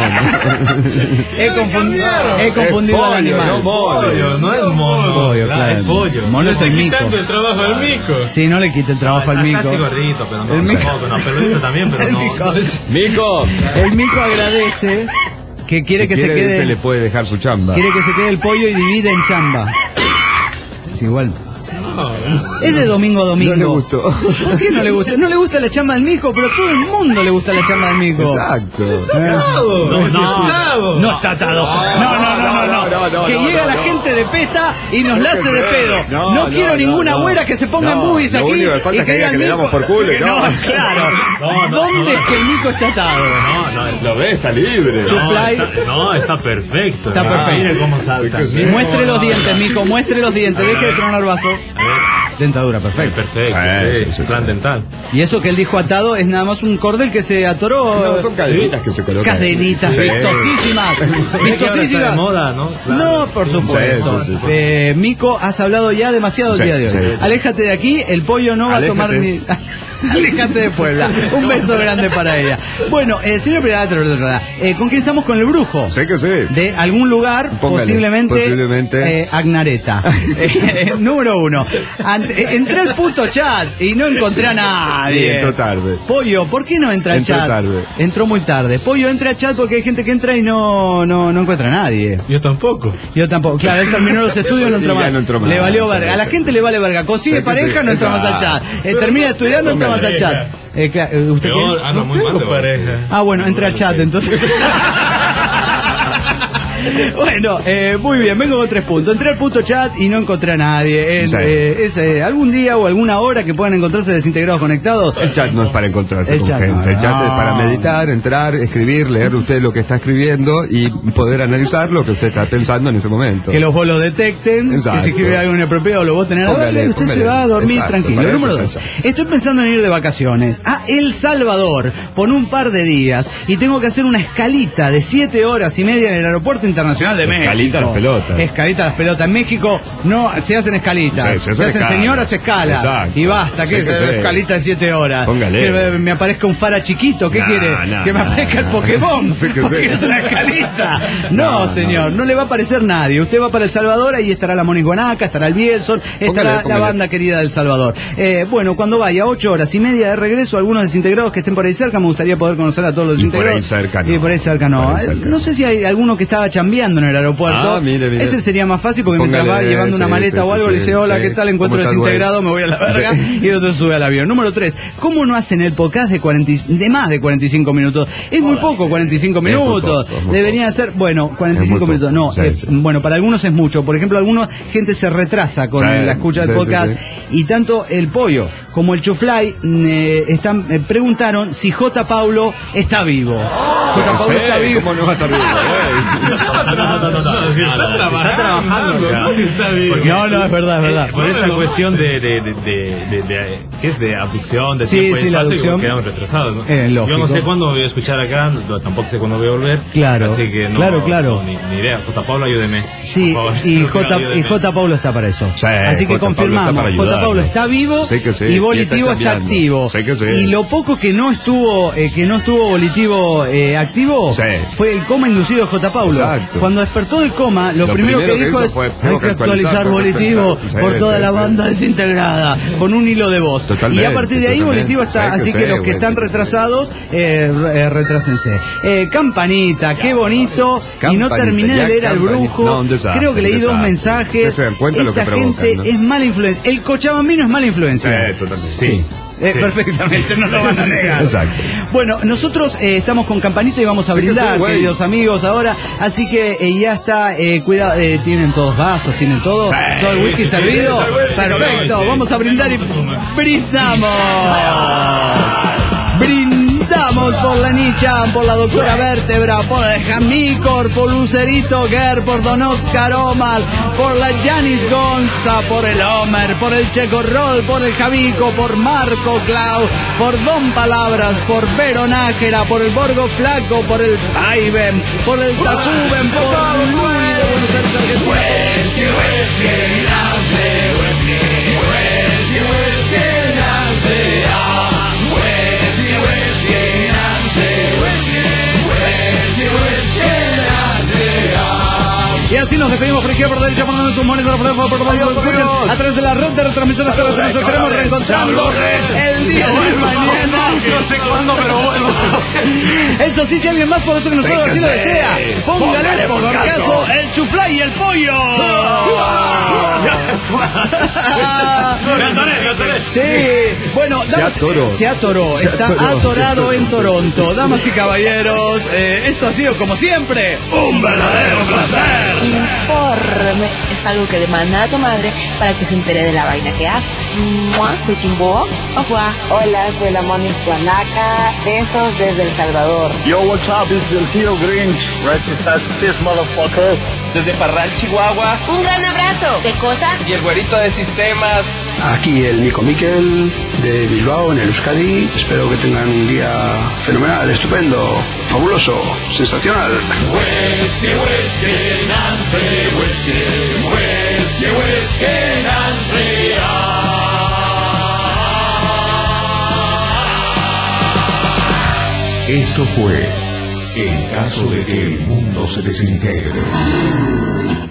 [SPEAKER 7] he confundido, he confundido
[SPEAKER 9] Es
[SPEAKER 7] al
[SPEAKER 9] pollo,
[SPEAKER 7] animal.
[SPEAKER 9] no mono.
[SPEAKER 4] Pollo, no es mono.
[SPEAKER 7] Pollo,
[SPEAKER 4] Ah,
[SPEAKER 7] claro.
[SPEAKER 4] es pollo.
[SPEAKER 7] Mono es el
[SPEAKER 4] Le
[SPEAKER 7] mico.
[SPEAKER 4] quitando el trabajo al mico.
[SPEAKER 7] Sí, no le quite el trabajo al
[SPEAKER 4] Está
[SPEAKER 7] mico.
[SPEAKER 4] casi gordito, pero no.
[SPEAKER 7] El mico.
[SPEAKER 4] tampoco, no, peludito también, pero
[SPEAKER 7] El
[SPEAKER 4] no.
[SPEAKER 7] mico.
[SPEAKER 9] Mico,
[SPEAKER 7] El mico agradece que quiere
[SPEAKER 9] si
[SPEAKER 7] que
[SPEAKER 9] quiere,
[SPEAKER 7] se quede
[SPEAKER 9] se le puede dejar su chamba.
[SPEAKER 7] quiere que se quede el pollo y divide en chamba. Es igual. Es de domingo a domingo.
[SPEAKER 9] No le gustó.
[SPEAKER 7] ¿Por qué no le gusta? No le gusta la chamba del mico, pero a todo el mundo le gusta la chamba del mico.
[SPEAKER 9] Exacto.
[SPEAKER 7] No,
[SPEAKER 4] No,
[SPEAKER 7] no, no está atado. No, no, no, no, no.
[SPEAKER 9] no, no,
[SPEAKER 7] Que
[SPEAKER 9] no,
[SPEAKER 7] llega
[SPEAKER 9] no,
[SPEAKER 7] la
[SPEAKER 9] no.
[SPEAKER 7] gente de peta y nos la hace de pedo.
[SPEAKER 9] No,
[SPEAKER 7] No
[SPEAKER 9] no,
[SPEAKER 7] quiero
[SPEAKER 9] no,
[SPEAKER 7] ninguna
[SPEAKER 9] no.
[SPEAKER 7] güera que se ponga en
[SPEAKER 9] No,
[SPEAKER 7] boobies
[SPEAKER 9] lo
[SPEAKER 7] aquí.
[SPEAKER 9] único que falta
[SPEAKER 7] y
[SPEAKER 9] es que diga
[SPEAKER 7] diga
[SPEAKER 9] que
[SPEAKER 7] el
[SPEAKER 9] le damos
[SPEAKER 7] mico-
[SPEAKER 9] por culo y
[SPEAKER 7] No,
[SPEAKER 9] no.
[SPEAKER 7] claro.
[SPEAKER 4] No, no,
[SPEAKER 7] ¿Dónde
[SPEAKER 4] no.
[SPEAKER 7] es que el mico está atado?
[SPEAKER 4] No, no,
[SPEAKER 9] Lo ves, está libre.
[SPEAKER 7] Chu-
[SPEAKER 4] no,
[SPEAKER 7] Fly.
[SPEAKER 4] está, no, está perfecto.
[SPEAKER 7] Está
[SPEAKER 4] Ah,
[SPEAKER 7] perfecto.
[SPEAKER 4] Mire cómo salta.
[SPEAKER 9] Sí que sí.
[SPEAKER 4] Mire
[SPEAKER 7] Muestre
[SPEAKER 4] cómo
[SPEAKER 7] los
[SPEAKER 4] no.
[SPEAKER 7] dientes, mico, muestre los dientes. Deje de tronar vaso.
[SPEAKER 4] A ver.
[SPEAKER 7] Dentadura,
[SPEAKER 4] Eh,
[SPEAKER 7] perfecto.
[SPEAKER 4] Perfecto.
[SPEAKER 9] Sí,
[SPEAKER 4] Sí,
[SPEAKER 9] sí, sí.
[SPEAKER 4] plan dental.
[SPEAKER 7] Y eso que él dijo atado es nada más un cordel que se atoró.
[SPEAKER 9] No, son cadenitas que se colocan.
[SPEAKER 7] Cadenitas
[SPEAKER 9] Sí.
[SPEAKER 7] vistosísimas.
[SPEAKER 4] Mire que ahora está de
[SPEAKER 7] Vistosísimas.
[SPEAKER 4] moda, ¿no? Claro.
[SPEAKER 7] No, por supuesto.
[SPEAKER 9] Sí, sí, sí, sí.
[SPEAKER 7] Eh, Mico, has hablado ya demasiado el
[SPEAKER 9] Sí,
[SPEAKER 7] día de hoy.
[SPEAKER 9] sí.
[SPEAKER 7] Aléjate de aquí, el pollo no va
[SPEAKER 9] Aléjate.
[SPEAKER 7] a tomar ni... Aléjate de Puebla. Un beso grande para ella. Bueno, eh, señor Pirata, eh, ¿con quién estamos? Con el brujo.
[SPEAKER 9] Sé que sí.
[SPEAKER 7] De algún lugar,
[SPEAKER 9] Póngale,
[SPEAKER 7] posiblemente,
[SPEAKER 9] posiblemente.
[SPEAKER 7] eh, Agnareta. Eh, número uno. Ant- eh, entré al puto chat y no encontré a nadie.
[SPEAKER 9] Y entró tarde.
[SPEAKER 7] Pollo, ¿por qué no entra al
[SPEAKER 9] Entró
[SPEAKER 7] chat?
[SPEAKER 9] tarde.
[SPEAKER 7] Entró muy tarde. Pollo, entra al chat porque hay gente que entra y no, no, no encuentra a nadie.
[SPEAKER 4] Yo tampoco.
[SPEAKER 7] Yo tampoco. Claro, él terminó los estudios y no entró
[SPEAKER 9] Y ya
[SPEAKER 7] más.
[SPEAKER 9] no entró más.
[SPEAKER 7] Le valió
[SPEAKER 9] Sí,
[SPEAKER 7] verga. A la
[SPEAKER 9] sí.
[SPEAKER 7] gente le vale verga. Consigue
[SPEAKER 9] Sí, que
[SPEAKER 7] pareja,
[SPEAKER 9] sí.
[SPEAKER 7] no entra más al chat. Eh, termina de estudiar, no entra más al chat. Eh, cla- eh, ¿Usted
[SPEAKER 4] Yo
[SPEAKER 7] qué?
[SPEAKER 4] ando muy mal de pareja.
[SPEAKER 7] Ah, bueno, entra al chat entonces. Bueno, eh, muy bien, vengo con tres puntos. Entré al puto chat y no encontré a nadie. En,
[SPEAKER 9] Sí.
[SPEAKER 7] eh, es eh, algún día o alguna hora que puedan encontrarse desintegrados conectados.
[SPEAKER 9] El chat no es para encontrarse
[SPEAKER 7] El
[SPEAKER 9] con
[SPEAKER 7] chat
[SPEAKER 9] gente.
[SPEAKER 7] no,
[SPEAKER 9] el chat
[SPEAKER 7] no.
[SPEAKER 9] es para meditar, entrar, escribir, leer usted lo que está escribiendo y poder analizar lo que usted está pensando en ese momento.
[SPEAKER 7] Que los bolos detecten,
[SPEAKER 9] Exacto.
[SPEAKER 7] que si escribe algo inapropiado lo voten a la
[SPEAKER 9] Póngale,
[SPEAKER 7] verga y usted
[SPEAKER 9] póngale.
[SPEAKER 7] se va a dormir
[SPEAKER 9] Exacto,
[SPEAKER 7] tranquilo.
[SPEAKER 9] para eso
[SPEAKER 7] Número
[SPEAKER 9] está
[SPEAKER 7] dos.
[SPEAKER 9] el chat.
[SPEAKER 7] Estoy pensando en ir de vacaciones a El Salvador por un par de días y tengo que hacer una escalita de siete horas y media en el aeropuerto Internacional de México.
[SPEAKER 9] Escalita las pelotas.
[SPEAKER 7] Escalita las pelotas. En México no se hacen escalitas.
[SPEAKER 9] Sí, se
[SPEAKER 7] se,
[SPEAKER 9] hacen
[SPEAKER 7] hacen
[SPEAKER 9] escala.
[SPEAKER 7] señoras escalas.
[SPEAKER 9] Exacto.
[SPEAKER 7] Y basta, que
[SPEAKER 9] Sí, que
[SPEAKER 7] es
[SPEAKER 9] sí.
[SPEAKER 7] escalita de siete horas.
[SPEAKER 9] Póngale.
[SPEAKER 7] Que me aparezca un fara chiquito. ¿Qué
[SPEAKER 9] Nah,
[SPEAKER 7] quiere?
[SPEAKER 9] nah,
[SPEAKER 7] que me
[SPEAKER 9] nah,
[SPEAKER 7] aparezca el
[SPEAKER 9] nah.
[SPEAKER 7] Pokémon.
[SPEAKER 9] Sí, que
[SPEAKER 7] porque
[SPEAKER 9] sí.
[SPEAKER 7] es una escalita. No,
[SPEAKER 9] No,
[SPEAKER 7] señor.
[SPEAKER 9] no.
[SPEAKER 7] No le va a aparecer nadie. Usted va para El Salvador, ahí estará la Monique Guanaca, estará el Bielson, estará
[SPEAKER 9] Póngale,
[SPEAKER 7] la
[SPEAKER 9] póngale.
[SPEAKER 7] banda querida del Salvador. Eh, bueno, cuando vaya, ocho horas y media de regreso, algunos desintegrados que estén por ahí cerca, me gustaría poder conocer a todos los
[SPEAKER 9] Y por ahí
[SPEAKER 7] desintegrados.
[SPEAKER 9] cerca no.
[SPEAKER 7] Y por ahí cerca no.
[SPEAKER 9] Por ahí cerca.
[SPEAKER 7] Eh, No sé si hay alguno que estaba chambeando en el aeropuerto.
[SPEAKER 9] Ah, mire, mire.
[SPEAKER 7] Ese sería más fácil porque mientras
[SPEAKER 9] Póngale,
[SPEAKER 7] va llevando una
[SPEAKER 9] sí,
[SPEAKER 7] maleta
[SPEAKER 9] sí,
[SPEAKER 7] o algo,
[SPEAKER 9] sí,
[SPEAKER 7] le dice,
[SPEAKER 9] sí,
[SPEAKER 7] hola,
[SPEAKER 9] sí.
[SPEAKER 7] ¿qué tal? Encuentro
[SPEAKER 9] ¿Cómo está el
[SPEAKER 7] desintegrado, me voy a la verga,
[SPEAKER 9] Sí.
[SPEAKER 7] y el otro sube al avión. Número tres, ¿cómo no hacen el podcast de, cuarenta, y- de más de cuarenta y cinco minutos? Es muy poco, cuarenta y cinco
[SPEAKER 9] muy
[SPEAKER 7] minutos.
[SPEAKER 9] poco, es muy
[SPEAKER 7] Deberían ser, bueno, cuarenta y cinco
[SPEAKER 9] Es muy
[SPEAKER 7] minutos.
[SPEAKER 9] poco.
[SPEAKER 7] No,
[SPEAKER 9] Sí,
[SPEAKER 7] eh,
[SPEAKER 9] sí.
[SPEAKER 7] bueno, para algunos es mucho. Por ejemplo, algunos gente se retrasa con
[SPEAKER 9] Sí,
[SPEAKER 7] la escucha del
[SPEAKER 9] sí, sí,
[SPEAKER 7] podcast.
[SPEAKER 9] sí.
[SPEAKER 7] Y tanto el pollo como el chuflay eh, están, eh, preguntaron si J. Paulo está vivo. J. Paulo está vivo.
[SPEAKER 9] ¿Cómo no va a estar vivo? güey?
[SPEAKER 10] No, no, no, no, no. Está trabajando acá. Porque-
[SPEAKER 7] No, no, es verdad, es verdad.
[SPEAKER 10] Por esta cuestión de, de, de, de, de, de- ¿qué es? De abducción, de
[SPEAKER 7] Sí,
[SPEAKER 10] tiempo y
[SPEAKER 7] sí, la
[SPEAKER 10] espacio,
[SPEAKER 7] abducción.
[SPEAKER 10] y quedamos retrasados, ¿no?
[SPEAKER 7] Eh, lógico.
[SPEAKER 10] Yo no sé cuándo voy a escuchar acá, no, tampoco sé cuándo voy a volver.
[SPEAKER 7] Claro,
[SPEAKER 10] Así que no,
[SPEAKER 7] claro, claro.
[SPEAKER 10] no, ni, ni idea. J. Pablo, ayúdeme.
[SPEAKER 7] Sí,
[SPEAKER 10] por favor.
[SPEAKER 7] y
[SPEAKER 10] J.
[SPEAKER 7] J, y J. Paulo está para eso.
[SPEAKER 9] Sí,
[SPEAKER 7] Así que
[SPEAKER 9] J. Paulo está
[SPEAKER 7] confirmamos,
[SPEAKER 9] para
[SPEAKER 7] J.
[SPEAKER 9] ayudarnos.
[SPEAKER 7] Paulo está vivo
[SPEAKER 9] Sí que sí,
[SPEAKER 7] y
[SPEAKER 9] y
[SPEAKER 7] Volitivo
[SPEAKER 9] está
[SPEAKER 7] está,
[SPEAKER 9] chambeando.
[SPEAKER 7] activo.
[SPEAKER 9] Sí que sí.
[SPEAKER 7] Y lo poco que no estuvo, eh, que no estuvo Volitivo eh, activo,
[SPEAKER 9] Sí.
[SPEAKER 7] fue el coma inducido de J. Paulo.
[SPEAKER 9] Exacto.
[SPEAKER 7] Cuando despertó del coma, lo,
[SPEAKER 9] Lo
[SPEAKER 7] primero,
[SPEAKER 9] primero
[SPEAKER 7] que
[SPEAKER 9] que
[SPEAKER 7] dijo
[SPEAKER 9] hizo
[SPEAKER 7] es
[SPEAKER 9] fue,
[SPEAKER 7] hay
[SPEAKER 9] tengo
[SPEAKER 7] que
[SPEAKER 9] que
[SPEAKER 7] actualizar
[SPEAKER 9] actualizar,
[SPEAKER 7] Volitivo
[SPEAKER 9] sí,
[SPEAKER 7] por toda
[SPEAKER 9] sí,
[SPEAKER 7] la
[SPEAKER 9] sí.
[SPEAKER 7] banda desintegrada, con un hilo de voz.
[SPEAKER 9] Totalmente,
[SPEAKER 7] y a partir de ahí
[SPEAKER 9] totalmente.
[SPEAKER 7] Volitivo está,
[SPEAKER 9] Sí que
[SPEAKER 7] así
[SPEAKER 9] sí,
[SPEAKER 7] que los que
[SPEAKER 9] güey.
[SPEAKER 7] están retrasados, eh, eh, retrásense. Eh, campanita, qué bonito. y no
[SPEAKER 9] Campanita,
[SPEAKER 7] terminé de
[SPEAKER 9] ya
[SPEAKER 7] leer al
[SPEAKER 9] campanita.
[SPEAKER 7] brujo.
[SPEAKER 9] No, un desastre,
[SPEAKER 7] Creo que leí
[SPEAKER 9] un
[SPEAKER 7] dos
[SPEAKER 9] desastre.
[SPEAKER 7] mensajes.
[SPEAKER 9] Ustedes se dan cuenta de lo que
[SPEAKER 7] Esta
[SPEAKER 9] provocan,
[SPEAKER 7] gente
[SPEAKER 9] ¿no?
[SPEAKER 7] es mala influencia. El cochabambino es mala influencia.
[SPEAKER 9] Sí, totalmente.
[SPEAKER 7] Sí. Eh,
[SPEAKER 10] Sí.
[SPEAKER 7] Perfectamente, no lo van a negar.
[SPEAKER 9] Exacto.
[SPEAKER 7] Bueno, nosotros eh, estamos con Campanita y vamos a
[SPEAKER 9] Sí que
[SPEAKER 7] brindar,
[SPEAKER 9] sí, güey.
[SPEAKER 7] queridos amigos, ahora. Así que eh, ya está, eh, cuidado, eh, tienen todos vasos, tienen todo.
[SPEAKER 9] Sí.
[SPEAKER 7] Todo el whisky
[SPEAKER 9] Sí,
[SPEAKER 7] servido.
[SPEAKER 9] sí, sí, sí,
[SPEAKER 7] Perfecto,
[SPEAKER 10] sí.
[SPEAKER 7] vamos a brindar y brindamos. Brindamos por la Nichan, por la doctora Vértebra, por el Jamicor, por Lucerito Guer, por Don Oscar Omar, por la Janis Gonza, por el Homer, por el Checo Roll, por el Javico, por Marco Clau, por Don Palabras, por Vero Nájera, por el Borgo Flaco, por el Paiben, por el Tacuben, por Luis de Buenos Aires, Argentina. Y así nos despedimos por izquierda, por derecha, por donde sus monedas, por debajo, por donde nos escuchan, a través de la red de retransmisiones, pero nos estaremos reencontrando el día de mañana.
[SPEAKER 10] No sé cuándo, pero bueno.
[SPEAKER 7] Eso sí, si alguien más, por eso que nosotros
[SPEAKER 9] Sí,
[SPEAKER 7] así
[SPEAKER 9] que
[SPEAKER 7] lo
[SPEAKER 9] sí.
[SPEAKER 7] desea. Póngale
[SPEAKER 9] Póngale
[SPEAKER 7] por
[SPEAKER 9] por
[SPEAKER 7] caso
[SPEAKER 9] caso
[SPEAKER 7] el chuflay y el pollo. Sí, bueno,
[SPEAKER 9] Se
[SPEAKER 7] damas-
[SPEAKER 9] atoró.
[SPEAKER 7] se atoró,
[SPEAKER 9] Se
[SPEAKER 7] está
[SPEAKER 9] atoró, se
[SPEAKER 7] atorado
[SPEAKER 9] atoró,
[SPEAKER 7] en
[SPEAKER 9] se
[SPEAKER 7] Toronto. Damas y caballeros, eh, esto ha sido como siempre un verdadero placer.
[SPEAKER 12] Informe es algo que demanda a tu madre para que se entere de la vaina que haces. Mua, soy Kimbo. Ojua.
[SPEAKER 13] Hola, soy la Monique Guanaca. Besos desde El Salvador.
[SPEAKER 2] Yo, what's up? This is el tío Grinch. Right as this motherfucker. Desde Parral, Chihuahua.
[SPEAKER 12] Un gran abrazo. ¿Qué cosa?
[SPEAKER 2] Y el güerito de sistemas.
[SPEAKER 14] Aquí el Nico Miquel de Bilbao, en el Euskadi. Espero que tengan un día fenomenal, estupendo, fabuloso, sensacional.
[SPEAKER 5] Whisky, whisky, Nancy, whisky, whisky, whisky, Nancy.
[SPEAKER 1] Esto fue En caso de que el mundo se desintegre.